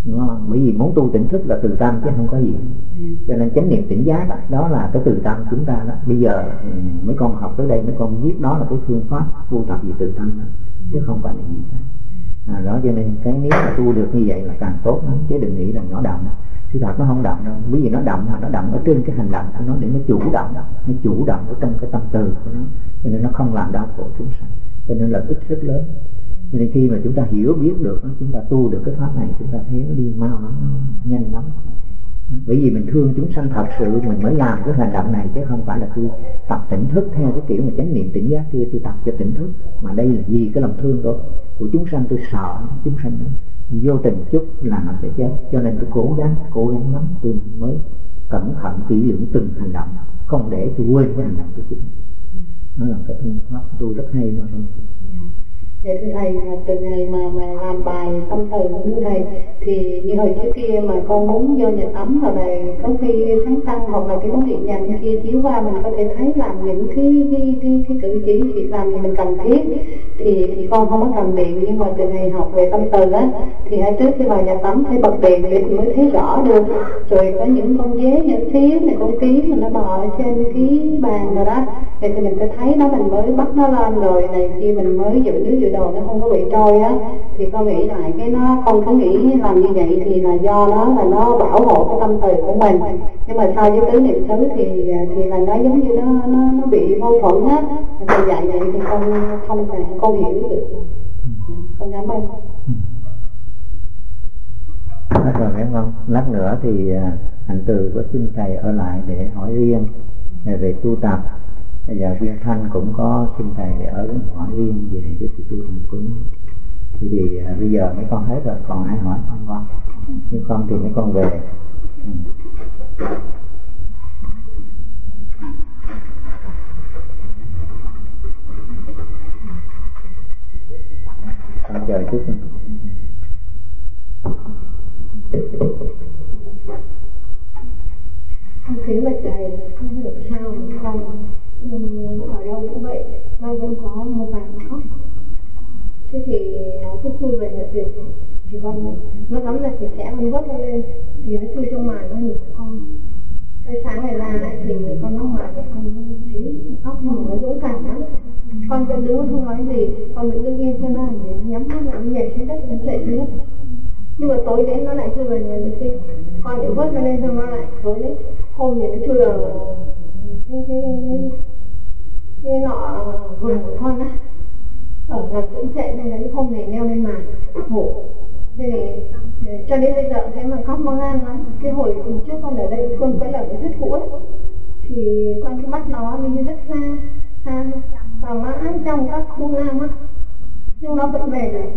đúng không? Bởi vì muốn tu tỉnh thức là từ tâm chứ không có gì, cho nên chánh niệm tỉnh giác đó, đó là cái từ tâm chúng ta đó. Bây giờ mấy con học tới đây mấy con biết đó là cái phương pháp tu tập về từ tâm đó, chứ không phải là gì cả. À, đó cho nên cái nếu mà tu được như vậy là càng tốt lắm, chứ đừng nghĩ rằng nó động. Sự thật nó không động đâu, bởi vì nó động mà nó động ở trên cái hành động của nó để nó chủ động, nó chủ động ở trong cái tâm từ của nó, cho nên nó không làm đau khổ chúng sanh, cho nên là ích rất lớn. Cho nên khi mà chúng ta hiểu biết được, chúng ta tu được cái pháp này, chúng ta thấy nó đi mau lắm, nó nhanh lắm. Bởi vì mình thương chúng sanh thật sự mình mới làm cái hành động này, chứ không phải là tôi tập tỉnh thức theo cái kiểu mà chánh niệm tỉnh giác kia tôi tập cho tỉnh thức, mà đây là vì cái lòng thương đó của chúng sanh. Tôi sợ chúng sanh đó vô tình chút là nó sẽ chết, cho nên tôi cố gắng cố gắng lắm, tôi mới cẩn thận kỹ lưỡng từng hành động, không để tôi quên cái hành động của chúng. Nó là cái phương pháp tôi rất hay mà thôi. Vậy thưa thầy, từ ngày mà mà làm bài tâm từ của thầy thì như hồi trước kia mà con muốn vô nhà tắm rồi này có khi sáng tăng hoặc là cái bóng điện nhà bên kia chiếu qua, mình có thể thấy làm những cái cái cái, cái cử chỉ chỉ làm gì mình cần thiết thì thì con không có cầm điện. Nhưng mà từ ngày học về tâm từ á thì hồi trước khi vào nhà tắm phải bật đèn để thì mới thấy rõ được. Rồi có những con dế, những xíu này, con kiến mà nó bò ở trên cái bàn rồi đó, vậy thì mình sẽ thấy nó, mình mới bắt nó lên rồi này khi mình mới giữ nước giữ đồ nó không có bị trôi á. Thì con nghĩ lại cái nó, con có nghĩ làm như vậy thì là do nó là nó bảo hộ cái tâm từ của mình. Nhưng mà so với tứ niệm xứ thì thì là nó giống như nó nó, nó bị mâu thuẫn á. Thầy dạy vậy thì con không thể con hiểu được. Con cảm ơn. Hết rồi phải không? Lát nữa thì hạnh từ có xin thầy ở lại để hỏi riêng về tu tập. Bây giờ Viên Thanh cũng có xin thầy để ở hỏi riêng về cái sự tu tập của mình. Thì, thì à, bây giờ mấy con hết rồi, còn ai hỏi không con? Nếu không thì mấy con về. Ừ. Con chờ chút. Con kính bạch thầy, không hiểu sao mà con ở đâu cũng vậy, con vẫn có một vàng khóc. Thế thì nó cứ chui về nhà tiền thì con nó lắm là sạch sẽ, con vớt nó lên thì nó chui trong màn nó ngủ con. Tới sáng ngày ra thì con ngóc màn thì con thấy khóc, nhưng mà nó dũng cảm lắm. Con vẫn đứng không nói gì, con vẫn đứng yên cho nó để nhắm mắt lại, nó nhảy xuống đất, nó dậy xuống. Nhưng mà tối đến nó lại chui về nhà vệ sinh, con lại vớt nó lên xong nó lại tối đến. Hôm thì nó chui vào cái cái cái, cái nọ vườn của con á, ở làm tĩnh chạy nên là những hôm này leo lên màn ngủ. Thế thì cho đến bây giờ thế mà khóc mong ăn lắm. Cái hồi tuần trước con ở đây con vẫn là cái rất cũ ấy, thì con cứ bắt nó đi rất xa xa và mãi trong các khu nam á, nhưng nó vẫn về rồi.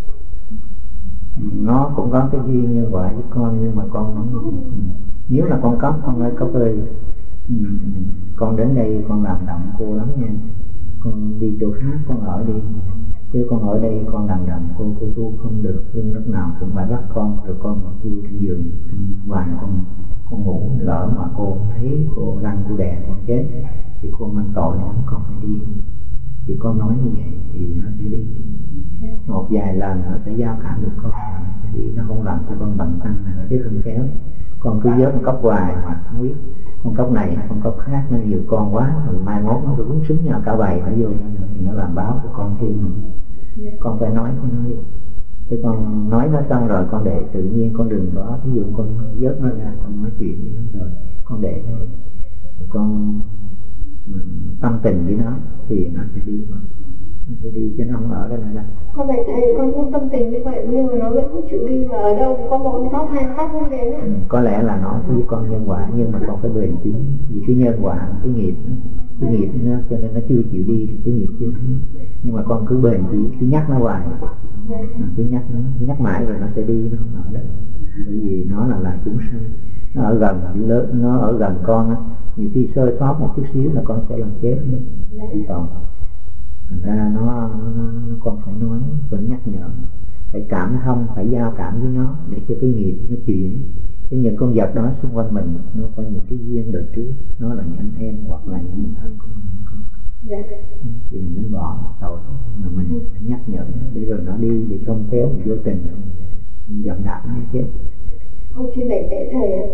Nó cũng có cái duyên như vậy với con, nhưng mà con không, nếu là con cấp con ơi cấp ơi, con đến đây con làm động cô lắm nha, con đi chỗ khác con ở đi, chứ con ở đây con làm động cô cô tu không được, nhưng lúc nào cũng phải bắt con, rồi con đi trên giường vài con con ngủ, lỡ mà cô thấy cô lăn cô đè con chết thì cô mang tội lắm, con phải đi. Thì con nói như vậy thì nó sẽ đi, một vài lần nó sẽ giao cảm được con, nó sẽ đi, nó không làm cho con bận tăng này, chứ không kéo. Con cứ vớt một cốc hoài mà không biết con cốc này con cốc khác, nó nhiều con quá, rồi mai mốt nó cứ quấn xứng nhau cả bầy nó vô thì nó làm báo cho con khi mình con phải nói con nói đi. Thế con nói nó xong rồi con để tự nhiên, con đừng có ví dụ con vớt nó ra con nói chuyện với nó rồi con để nó đi, rồi con um, tâm tình với nó thì nó sẽ đi rồi, nó sẽ đi chứ nó không ở đây nữa đâu. Con này thầy con cũng tâm tình như vậy nhưng mà nó vẫn không chịu đi, và ở đâu có một con khóc hai khóc không đến nữa. Ừ, có lẽ là nó với con nhân quả, nhưng mà con phải bền chí vì cái nhân quả, cái nghiệp cái nghiệp nó, cho nên nó chưa chịu đi thì cái nghiệp chưa. Nhưng mà con cứ bền chí, cứ nhắc nó hoài, cứ nhắc nó, nhắc mãi rồi nó sẽ đi, nó không ở đây. Bởi vì nó là là chúng sanh, nó ở gần lớn, nó ở gần con á, nhiều khi sơ sót một chút xíu là con sẽ làm chết nữa. Còn thành ra nó, nó con phải nói, phải nhắc nhở, phải cảm thông, phải giao cảm với nó để cho cái nghiệp nó chuyển. Cái những con vật đó xung quanh mình nó có những cái duyên đời trước, nó là những anh em hoặc là những người thân của mình, dạ. Thì mình nên bỏ đầu mà mình phải nhắc nhở để rồi nó đi, để không kéo mình vô tình mình dậm đạp nó chết. Con xin lệnh lễ thầy ạ.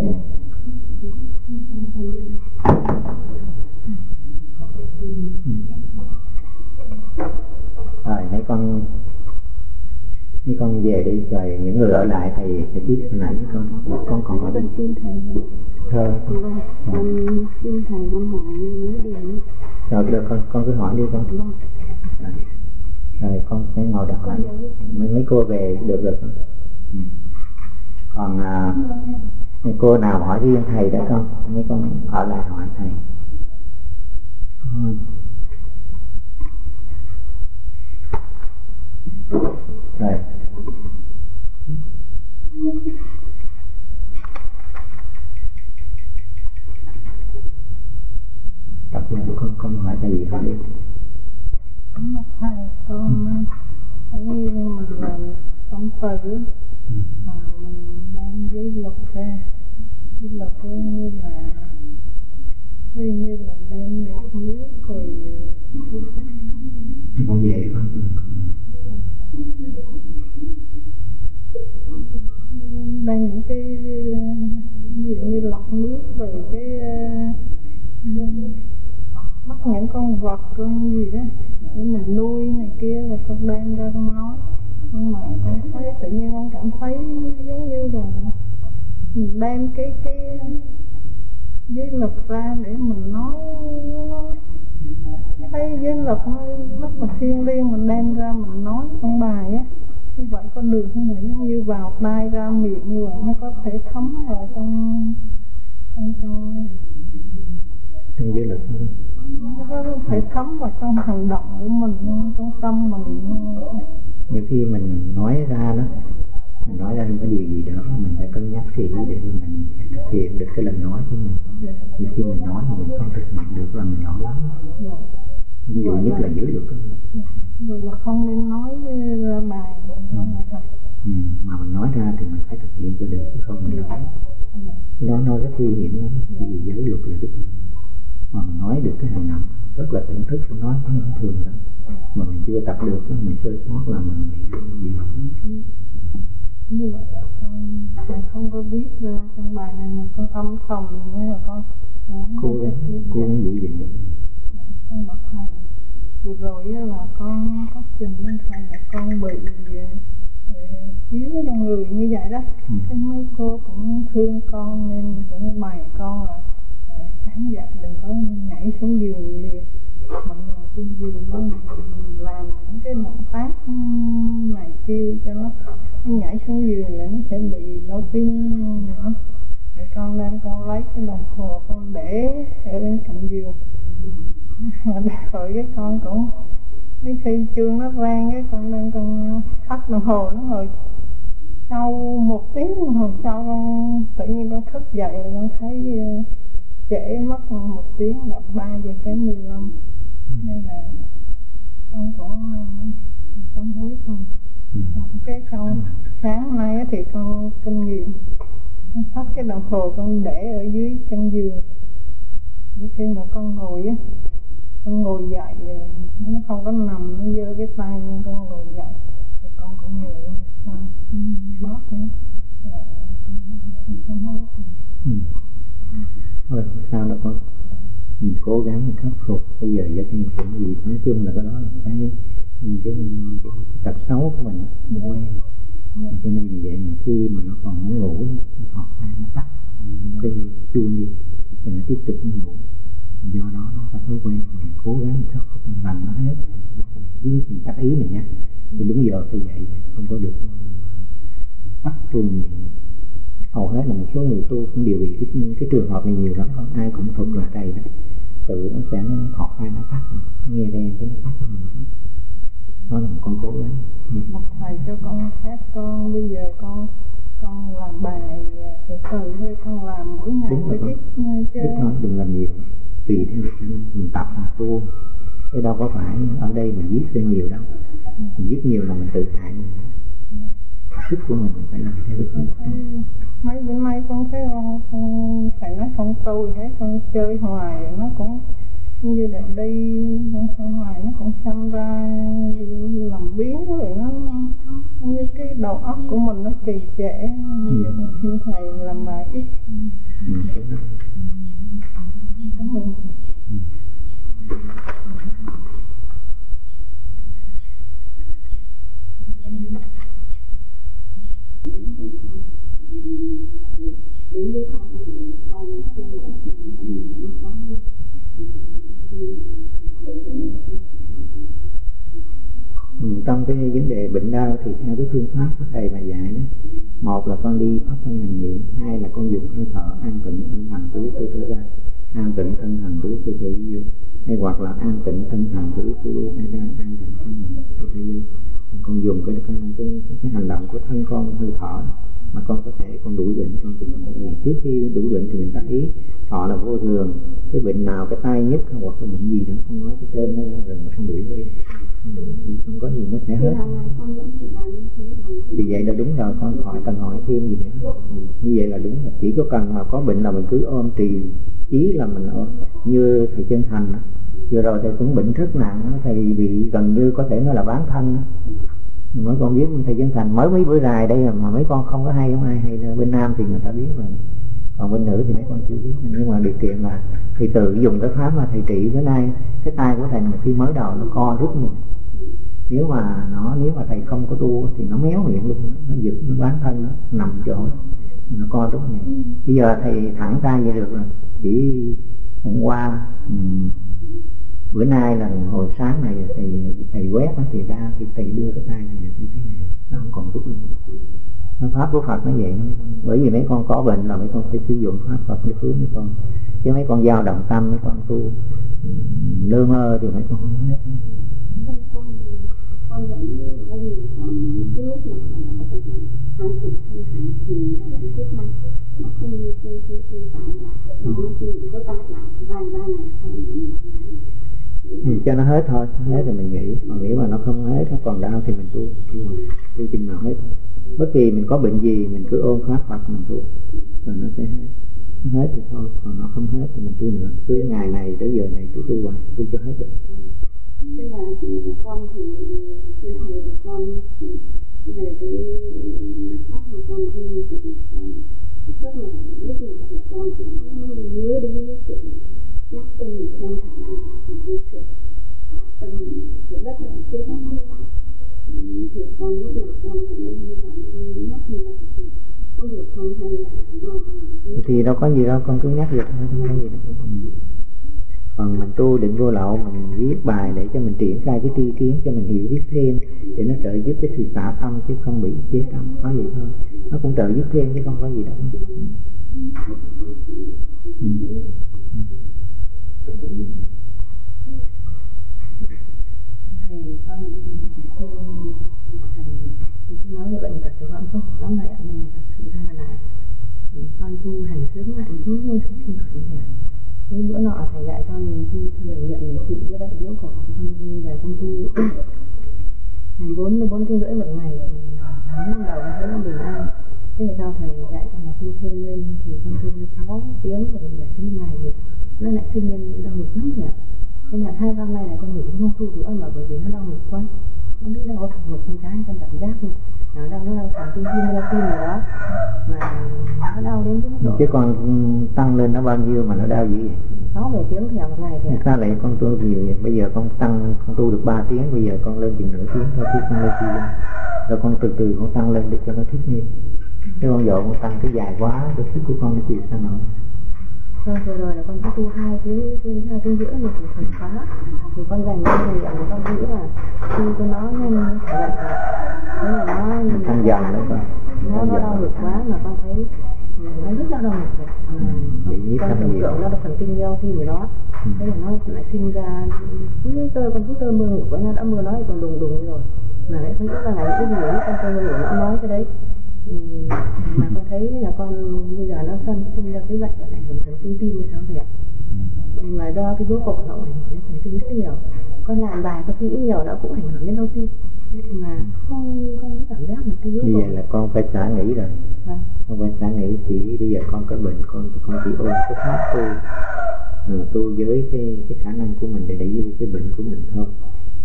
Rồi mấy con mấy con về đi, rồi những người ở lại thầy sẽ tiếp hồi nãy con con còn ở đây. Xin thầy Thơ. Vâng, con xin thầy con hỏi mấy điểm. Rồi được con con cứ hỏi đi con. Vâng. Rồi, rồi con sẽ ngồi đó hỏi mấy mấy cô về được được không? Ừ. Còn à, cô nào hỏi riêng thầy đã không? Mấy con ở lại hỏi thầy. Ừ. Rồi. Tập nhà của con con hỏi thầy gì hỏi đi. Thầy con thấy mình làm công tử mà mình đem giấy luật ra, giấy luật như là như như là đem ngọt nước rồi con về không? đang những cái ví dụ như lọc nước rồi cái bắt những con vật con gì đó để mình nuôi này kia, rồi con đem ra con nói. Nhưng mà con thấy tự nhiên con cảm thấy giống như là mình đem cái cái giới luật ra để mình nói, thấy giới luật nó rất là thiêng liêng, mình đem ra mình nói con bài á, như vậy có được không? Là giống như vào tai ra miệng như vậy nó có thể thấm vào trong trong trong trong giới luật không? Nó có thể thấm vào trong hành động của mình, trong tâm mình. Nhiều khi mình nói ra đó, mình nói ra cái điều gì đó mình phải cân nhắc kỹ để mình phải thực hiện được cái lời nói của mình. Nhiều khi mình nói mà mình không thực hiện được là mình nói lắm. Ví dụ nhất là giới luật đó. Rồi là không nên nói ra bài của thầy. Ừ, mà mình nói ra thì mình phải thực hiện cho được, chứ không mình nói. Cái đó nó rất nguy hiểm lắm, vì giới luật là đức hạnh. Mà mình nói được cái hành động rất là tỉnh thức của nó, nó không thường đó. Mà mình chưa tập được, mình sơ sót là mình bị bị lỏng. Như vậy là con, con không có biết ra trong bài này mà con âm thầm hay là con cố gắng cố gắng giữ gìn. Con bảo thầy vừa rồi là con có trình với thầy là con bị yếu trong người như vậy đó. Ừ. Cái mấy cô cũng thương con nên cũng bày con là sáng dậy đừng có nhảy xuống giường liền, mọi người trên giường đó làm những cái động tác này kia cho nó, nó nhảy xuống giường là nó sẽ bị đau tim nữa. Thì con đang con lấy cái đồng hồ con để ở bên cạnh giường, rồi cái con cũng cái khi chuông nó vang cái con đang con thắt đồng hồ nó, rồi sau một tiếng đồng hồ sau con tự nhiên con thức dậy rồi con thấy trễ mất một tiếng là ba giờ cái mười lăm, nên là con cũng sám hối thôi. Cái sau sáng nay thì con kinh nghiệm, con xách cái đồng hồ con để ở dưới chân giường, khi mà con ngồi á, con ngồi dậy nó không có nằm, nó giơ cái tay lên, con ngồi dậy thì con cũng ngồi bóp nữa, rồi con sám hối. Thôi sao đâu con, mình cố gắng mình khắc phục. Bây giờ giấc ngủ chuyện gì nói chung là cái đó là cái cái, cái, cái tật xấu của mình nó quen. Yeah. Cho nên vì vậy mà khi mà nó còn muốn ngủ nó thọt ra nó tắt cái chuông đi rồi nó tiếp tục nó ngủ. Do đó nó phải thói quen, mình cố gắng mình khắc phục, mình làm nó hết, mình tắt ý mình nhé. Thì đúng giờ phải dậy, không có được tắt chuông gì. Hầu hết là một số người tu cũng đều bị cái, cái trường hợp này nhiều lắm, không ai cũng thuộc là đầy đó, tự nó sẽ nó thọt ra nó tắt, nghe đen cái nó tắt của mình. Đó là một con cố gắng. Một thầy cho con xét con bây giờ con con làm bài từ từ thôi, con làm mỗi ngày một ít chứ. Ít thôi, đừng làm nhiều, tùy theo mình tập mà tu. Thế đâu có phải ở đây mình viết ra nhiều đâu, mình viết nhiều là mình tự hại mình. Sức của mình phải làm theo đức. Mấy bữa nay con thấy con, con phải nói không tu hết, con chơi hoài nó cũng như là đi con chơi hoài nó cũng xâm ra làm biến, rồi nó như cái đầu óc của mình nó trì trệ, bây giờ con xin thầy làm bài ít. Ừ. Cảm ơn. Ừ, trong cái vấn đề bệnh đau thì theo cái phương pháp của thầy mà dạy đó, một là con đi pháp thân hành niệm, hai là con dùng hơi thở an tịnh thân hành từ từ từ ra, an tịnh thân hành từ từ từ vô, hay hoặc là an tịnh thân hành từ từ từ ra, an tịnh thân hành từ từ vô. Con dùng cái cái, cái cái hành động của thân con hơi thở mà con có thể con đuổi bệnh con thì cái gì trước khi đuổi bệnh thì mình ta ý thọ là vô thường, cái bệnh nào cái tai nhất hoặc cái bệnh gì đó không nói cái tên đó rồi mà không đuổi đi, không đuổi đi không có gì nó sẽ hết. Thì vậy là đúng rồi, con khỏi cần hỏi thêm gì nữa, như vậy là đúng rồi. Chỉ có cần mà có bệnh là mình cứ ôm trì ý là mình ôm. Như thầy Chân Thành vừa rồi thầy cũng bệnh rất nặng, thầy bị gần như có thể nói là bán thân. Mấy con biết thầy Chân Thành mới mấy bữa dài đây mà mấy con không có hay, không ai hay. Bên nam thì người ta biết rồi, còn bên nữ thì mấy con chưa biết. Nhưng mà điều kiện là thầy tự dùng cái pháp mà thầy trị bữa nay cái tay của thầy một khi mới đầu nó co rất nhiều. Nếu mà nó nếu mà thầy không có tu thì nó méo miệng luôn, nó giật nó bán thân, nó nằm chỗ nó co rất nhiều. Bây giờ thầy thẳng tay vậy được rồi. Chỉ hôm qua um, bữa nay là hồi sáng này thầy thầy quét nó thì ra thì thầy đưa cái tay này được như thế này, nó không còn rút luôn. Nó pháp của Phật nó vậy. Nó bởi vì mấy con có bệnh là mấy con phải sử dụng pháp Phật để cứu mấy con, chứ mấy con dao động tâm mấy con tu lơ mơ thì mấy con không hết. Con vẫn có gì còn cái lúc mà an tịnh thân hành thì cái chức năng nó không không không không tại lại, nó chỉ có tại lại vài ba ngày thôi. Ừ, cho nó hết thôi, hết rồi mình nghỉ. Còn nếu mà nó không hết, nó còn đau thì mình tu, tu, tu chừng nào hết thôi. Bất kỳ mình có bệnh gì mình cứ ôm pháp Phật mình tu, rồi nó sẽ hết. Nó hết thì thôi, còn nó không hết thì mình tu nữa. Cứ ngày này tới giờ này cứ tu hoài, tu cho hết bệnh. Thế là con thì thưa thầy và con về cái pháp mà con không tự rất là lúc nào thì con cũng nhớ đến cái chuyện nhắc tâm là thanh thản an lạc và vô thường, tâm thì bất động chưa động thì con lúc nào con cũng như vậy, con nhắc như vậy thì có được không hay là ngoài thì đâu có gì đâu, con cứ nhắc được thôi, không có gì đâu. Còn mình tu định vô lậu, mình viết bài để cho mình triển khai cái tri kiến, cho mình hiểu biết thêm để nó trợ giúp cái sự tạ tâm chứ không bị chế tâm, có vậy thôi. Nó cũng trợ giúp thêm chứ không có gì đâu. Ừ. Thầy con thầy nói về bệnh tật thì con không lắm thầy ạ, nhưng mà thật sự ra là con tu hành sớm lại cứ luôn xin hỏi thầy ạ. Cái bữa nọ thầy dạy con tu thân bệnh nghiệm để trị cái bệnh nhiễu cổ, con về con tu hành bốn bốn tiếng rưỡi một ngày thì lúc đầu con thấy nó bình an. Thế thì sau thầy dạy con là tu thêm lên thì con tu sáu tiếng rồi bảy tiếng một ngày thì nó lại sinh lên đau ngực lắm thầy ạ. Nên là hai năm nay là con nghỉ không tu nữa mà bởi vì nó đau ngực quá, nó biết đau thằng ngực con cái con cảm giác luôn, nó đau nó đau khoảng tim tim đau tim rồi đó, mà nó đau đến cái mức độ. Chứ con tăng lên nó bao nhiêu mà nó đau dữ vậy? Sáu bảy tiếng thì một ngày thì. Sao lại con tu nhiều vậy? Bây giờ con tăng con tu được ba tiếng, bây giờ con lên chừng nửa tiếng thôi, chứ con lên chi lên. Rồi con từ từ con tăng lên để cho nó thích nghi. Chứ con dội con tăng cái dài quá, cái sức của con nó chịu sao nổi. Rồi vừa rồi là con cứ tu hai tiếng, hai tiếng rưỡi một phần khóa thì con dành cái thời gian của con nghĩ là khi cho nó nhanh khỏe mạnh rồi, thế là nó tăng dần đấy con. Nó nó đau ngực quá mà con thấy nó rất là đau ngực rồi. Bị con tưởng tượng nó là phần kinh nhau tim gì đó, thế là nó lại sinh ra cứ tơ con cứ tơ mưa ngủ với nó đã mưa nói còn đùng đùng rồi, mà lại không nghĩ là ngày cái gì nó con tơ mưa ngủ nó nói cái đấy. Ừ, mà con thấy là con bây giờ nó sinh sinh ra cái bệnh gọi ảnh hưởng thần kinh tim như sao vậy ạ? Mà do cái bướu cổ nó ảnh hưởng đến thần kinh rất nhiều. Con làm bài con suy nghĩ nhiều nó cũng ảnh hưởng đến đau tim, mà không không có cảm giác được cái bướu cổ. Như vậy là con phải xả nghỉ rồi. Vâng. Con phải xả nghỉ, chỉ bây giờ con có bệnh con thì con chỉ ôm cái pháp tu, ừ, tu với cái cái khả năng của mình để đẩy lùi cái bệnh của mình thôi.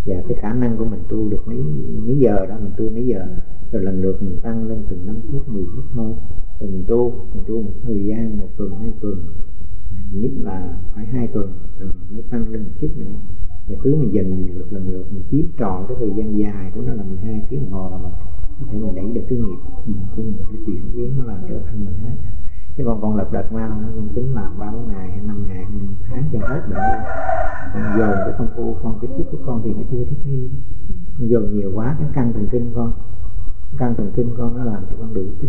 và cái khả năng của mình tu được mấy mấy giờ đó, mình tu mấy giờ, rồi lần lượt mình tăng lên từng năm phút, mười phút thôi, rồi mình tu, mình tu một thời gian, một tuần, hai tuần, nhất là phải hai tuần, rồi mới tăng lên một chút nữa. Và cứ mình dần lần lượt lần lượt mình chiếm trọn cái thời gian dài của nó là mười hai tiếng đồng hồ là mình có thể mình đẩy được cái nghiệp của mình, cái chuyện biến nó làm trở thành mình hết. Chứ còn con lật đật mau nó không tính làm ba bốn ngày hay năm ngày một tháng cho hết bệnh luôn. Con dồn cái công phu con, cái sức của con thì nó chưa thích nghi. Con dồn nhiều quá cái căng thần kinh con, căng thần kinh con nó làm cho con đủ chứ.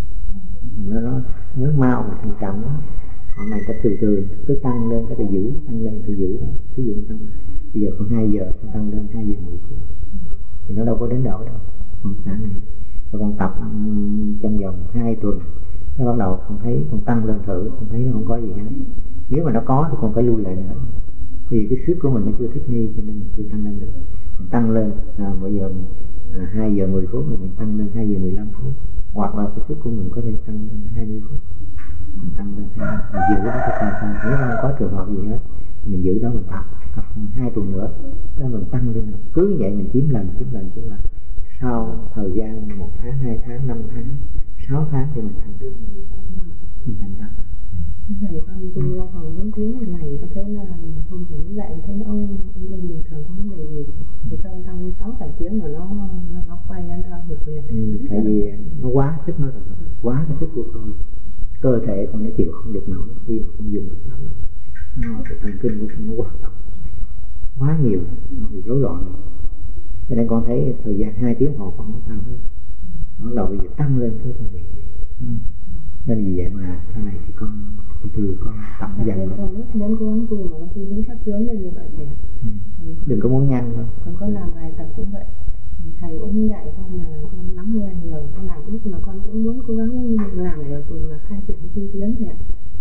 Nó nó nếu mau mà thành chậm đó. Còn này ta từ từ cứ tăng lên, cái ta giữ, tăng lên ta giữ. Ví dụ tăng bây giờ còn hai giờ, tăng lên hai giờ mười phút thì nó đâu có đến độ đâu. Còn sáng này và con tập trong vòng hai tuần, cái bắt đầu con thấy con tăng lên thử, con thấy nó không có gì hết. Nếu mà nó có thì con phải lui lại nữa, vì cái sức của mình nó chưa thích nghi, cho nên mình chưa tăng lên được. Mình tăng lên à, bây giờ à, hai giờ mười phút rồi mình tăng lên hai giờ mười lăm phút, hoặc là cái sức của mình có thể tăng lên hai mươi phút, mình tăng lên theo, mình giữ đó cái tăng tăng. Nếu không có trường hợp gì hết, mình giữ đó mình tập, tập hai tuần nữa, cái mình tăng lên, cứ vậy mình chiếm lần, chiếm lần, chiếm lần. Sau thời gian một tháng, hai tháng, năm tháng, sáu tháng thì mình thành công, mình thành công. Thầy con tu khoảng bốn tiếng một ngày, con thấy là không thể dạy, thấy nó ông bên bình thường không vấn đề gì, để cho anh tăng lên sáu bảy tiếng rồi nó nó, nó quay ra nó một việc. Ừ, tại vì nó quá sức nó rồi, quá cái sức của con, cơ thể con nó chịu không được nổi khi không dùng được pháp nữa. Nó cái thần kinh của con nó quá động, quá nhiều, nó bị rối loạn. Cho nên con thấy thời gian hai tiếng hồ con không sao hết, nó đầu bây giờ tăng lên cái công việc. Ừ. Nên vì vậy mà sau này thì con từ từ con tập dần. Con rất muốn cố gắng tu mà con tu đúng pháp tướng là như vậy thầy ạ. Ừ. Đừng có muốn nhanh thôi. Con có làm vài tập cũng vậy. Thầy cũng dạy con là con lắng nghe nhiều, con làm ít mà con cũng muốn cố gắng làm rồi cùng là khai triển thi tiến thầy ạ.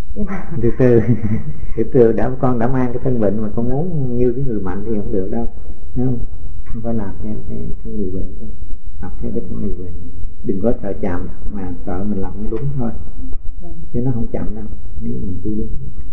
Từ từ, từ từ đã con đã mang cái thân bệnh mà con muốn như cái người mạnh thì không được đâu, đúng không? Không phải làm theo cái thân người bệnh thôi, tập theo cái thân người bệnh. Đừng có sợ chậm mà sợ mình làm không đúng thôi, chứ nó không chậm đâu nếu mình tu đúng.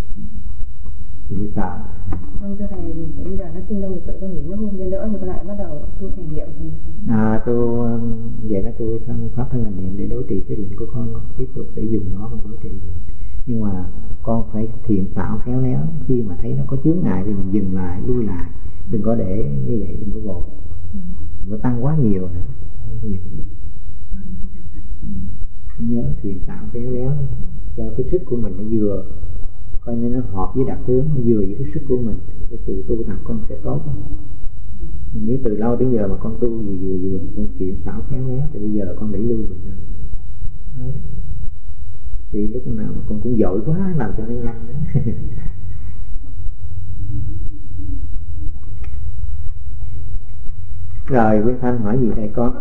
Mình sợ. Vâng thưa thầy, bây giờ nó kinh đông được vậy, con nghỉ nước hôm đến đỡ thì con lại bắt đầu tu hành niệm. À tu vậy đó, tu thân pháp thân hành niệm để đối trị cái bệnh của con, con tiếp tục để dùng nó mà đối trị. Nhưng mà con phải thiện xảo khéo léo, khi mà thấy nó có chướng ngại thì mình dừng lại, lui lại, đừng có để như vậy, đừng có vội, đừng có tăng quá nhiều nữa, nhiều. Nhớ thiện xảo khéo léo cho cái sức của mình nó vừa, coi nên nó hợp với đặc tướng, nó vừa với cái sức của mình, cái sự tu tập con sẽ tốt. Nếu từ lâu đến giờ mà con tu vừa vừa vừa con thiện xảo khéo léo thì bây giờ con đẩy lui mình rồi. Vì lúc nào mà con cũng vội quá làm cho nó nhanh đó. Rồi Quyên Thanh hỏi gì thầy con?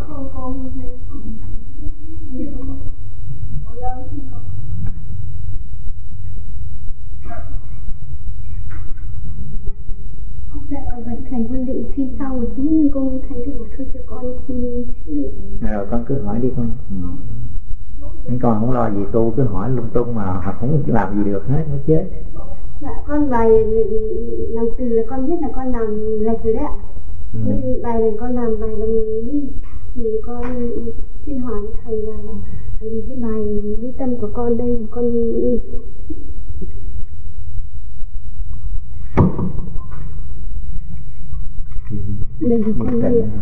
Dạ, thầy con định xin sau một tí nhưng cô Nguyên Thanh cứ bảo thôi cho con xin. Rồi con cứ hỏi đi con. Ừ. Con không lo gì tu, cứ hỏi lung tung mà học không làm gì được hết, nó chết. Dạ, con bài làm từ là con biết là con làm lệch rồi đấy ạ. Ừ. Bài này con làm bài đồng bi thì con xin hỏi thầy là cái bài bi tâm của con đây con đây thì con đây ạ.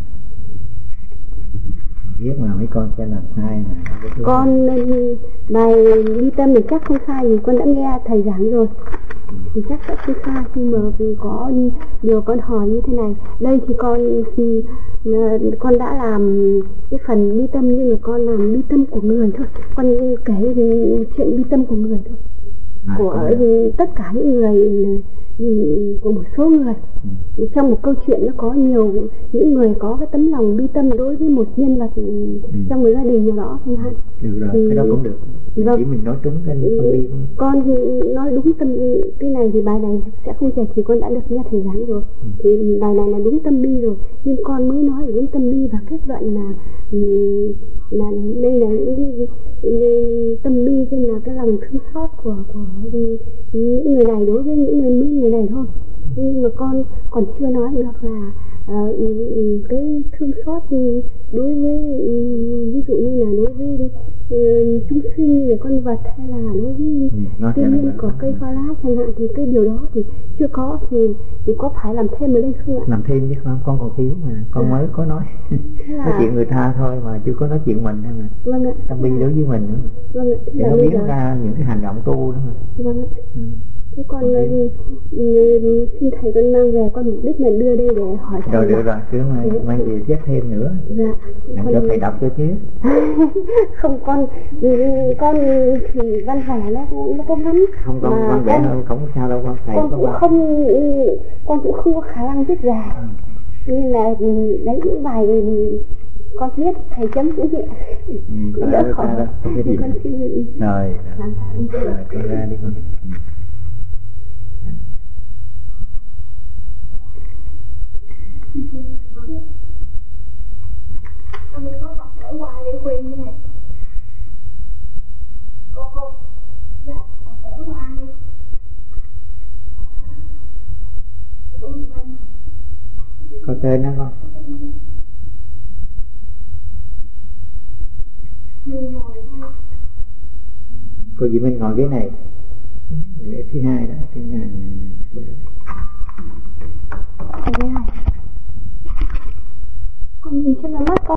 Biết mà mấy con sẽ làm sai mà. Con bài bi tâm thì chắc không sai vì con đã nghe thầy giảng rồi. Thì chắc sẽ không sai, nhưng mà có điều con hỏi như thế này. Đây thì con thì, con đã làm cái phần bi tâm nhưng mà con làm bi tâm của người thôi. Con kể chuyện bi tâm của người thôi. À, của tất cả những người, của một số người. Ừ. Trong một câu chuyện nó có nhiều những người có cái tấm lòng bi tâm đối với một nhân vật ừ. trong một gia đình nào đó không hạn. Được rồi, thì, cái đó cũng được. Vâng, chỉ mình nói đúng cái tâm bi. Con nói đúng tâm cái này thì bài này sẽ không chệch vì con đã được nghe thầy giảng rồi. Ừ. Thì bài này là đúng tâm bi rồi, nhưng con mới nói đến tâm bi và kết luận là là đây là những tâm bi, tức là cái lòng thương xót của của những người này đối với những người, những người này thôi. Nhưng mà con còn chưa nói được là à, cái thương xót đối với ví dụ như là đối với uh, chúng sinh rồi con vật hay là đối với ừ, thiên nhiên có cây hoa lá chẳng hạn, thì cái điều đó thì chưa có, thì thì có phải làm thêm ở đây không ạ? Làm thêm chứ không, con còn thiếu mà, con à. mới có nói là... nói chuyện người ta thôi mà chưa có nói chuyện mình thôi mà. Vâng ạ. Tâm bi đối với mình nữa. Vâng ạ. Để nó biến ra những cái hành động tu đó mà. Vâng ạ. Ừ. Thế con uh, xin thầy con mang về, con mục đích là đưa đây để hỏi thầy. Rồi được rồi, cứ mang, mang về viết thêm nữa. Dạ. Làm con... cho thầy đọc cho chứ. Không, con con thì văn vẻ nó nó có ngắn. Không, con mà văn vẽ không, không sao đâu con. Thầy con cũng có không con cũng không có khả năng viết dài. Ừ. Nên là lấy những bài con viết thầy chấm cũng nhẹ. Ừ, cũng đỡ khó. Thì con xin rồi, rồi, rồi con ra đi con. Con có đọc ở qua để khuyên nè. Cô cô, dạ, đọc ở qua đi. Có tên đó con. Cô Diệu Minh ngồi ghế này, ghế thứ hai đó, thứ hai. Con nhìn xem là mắt con.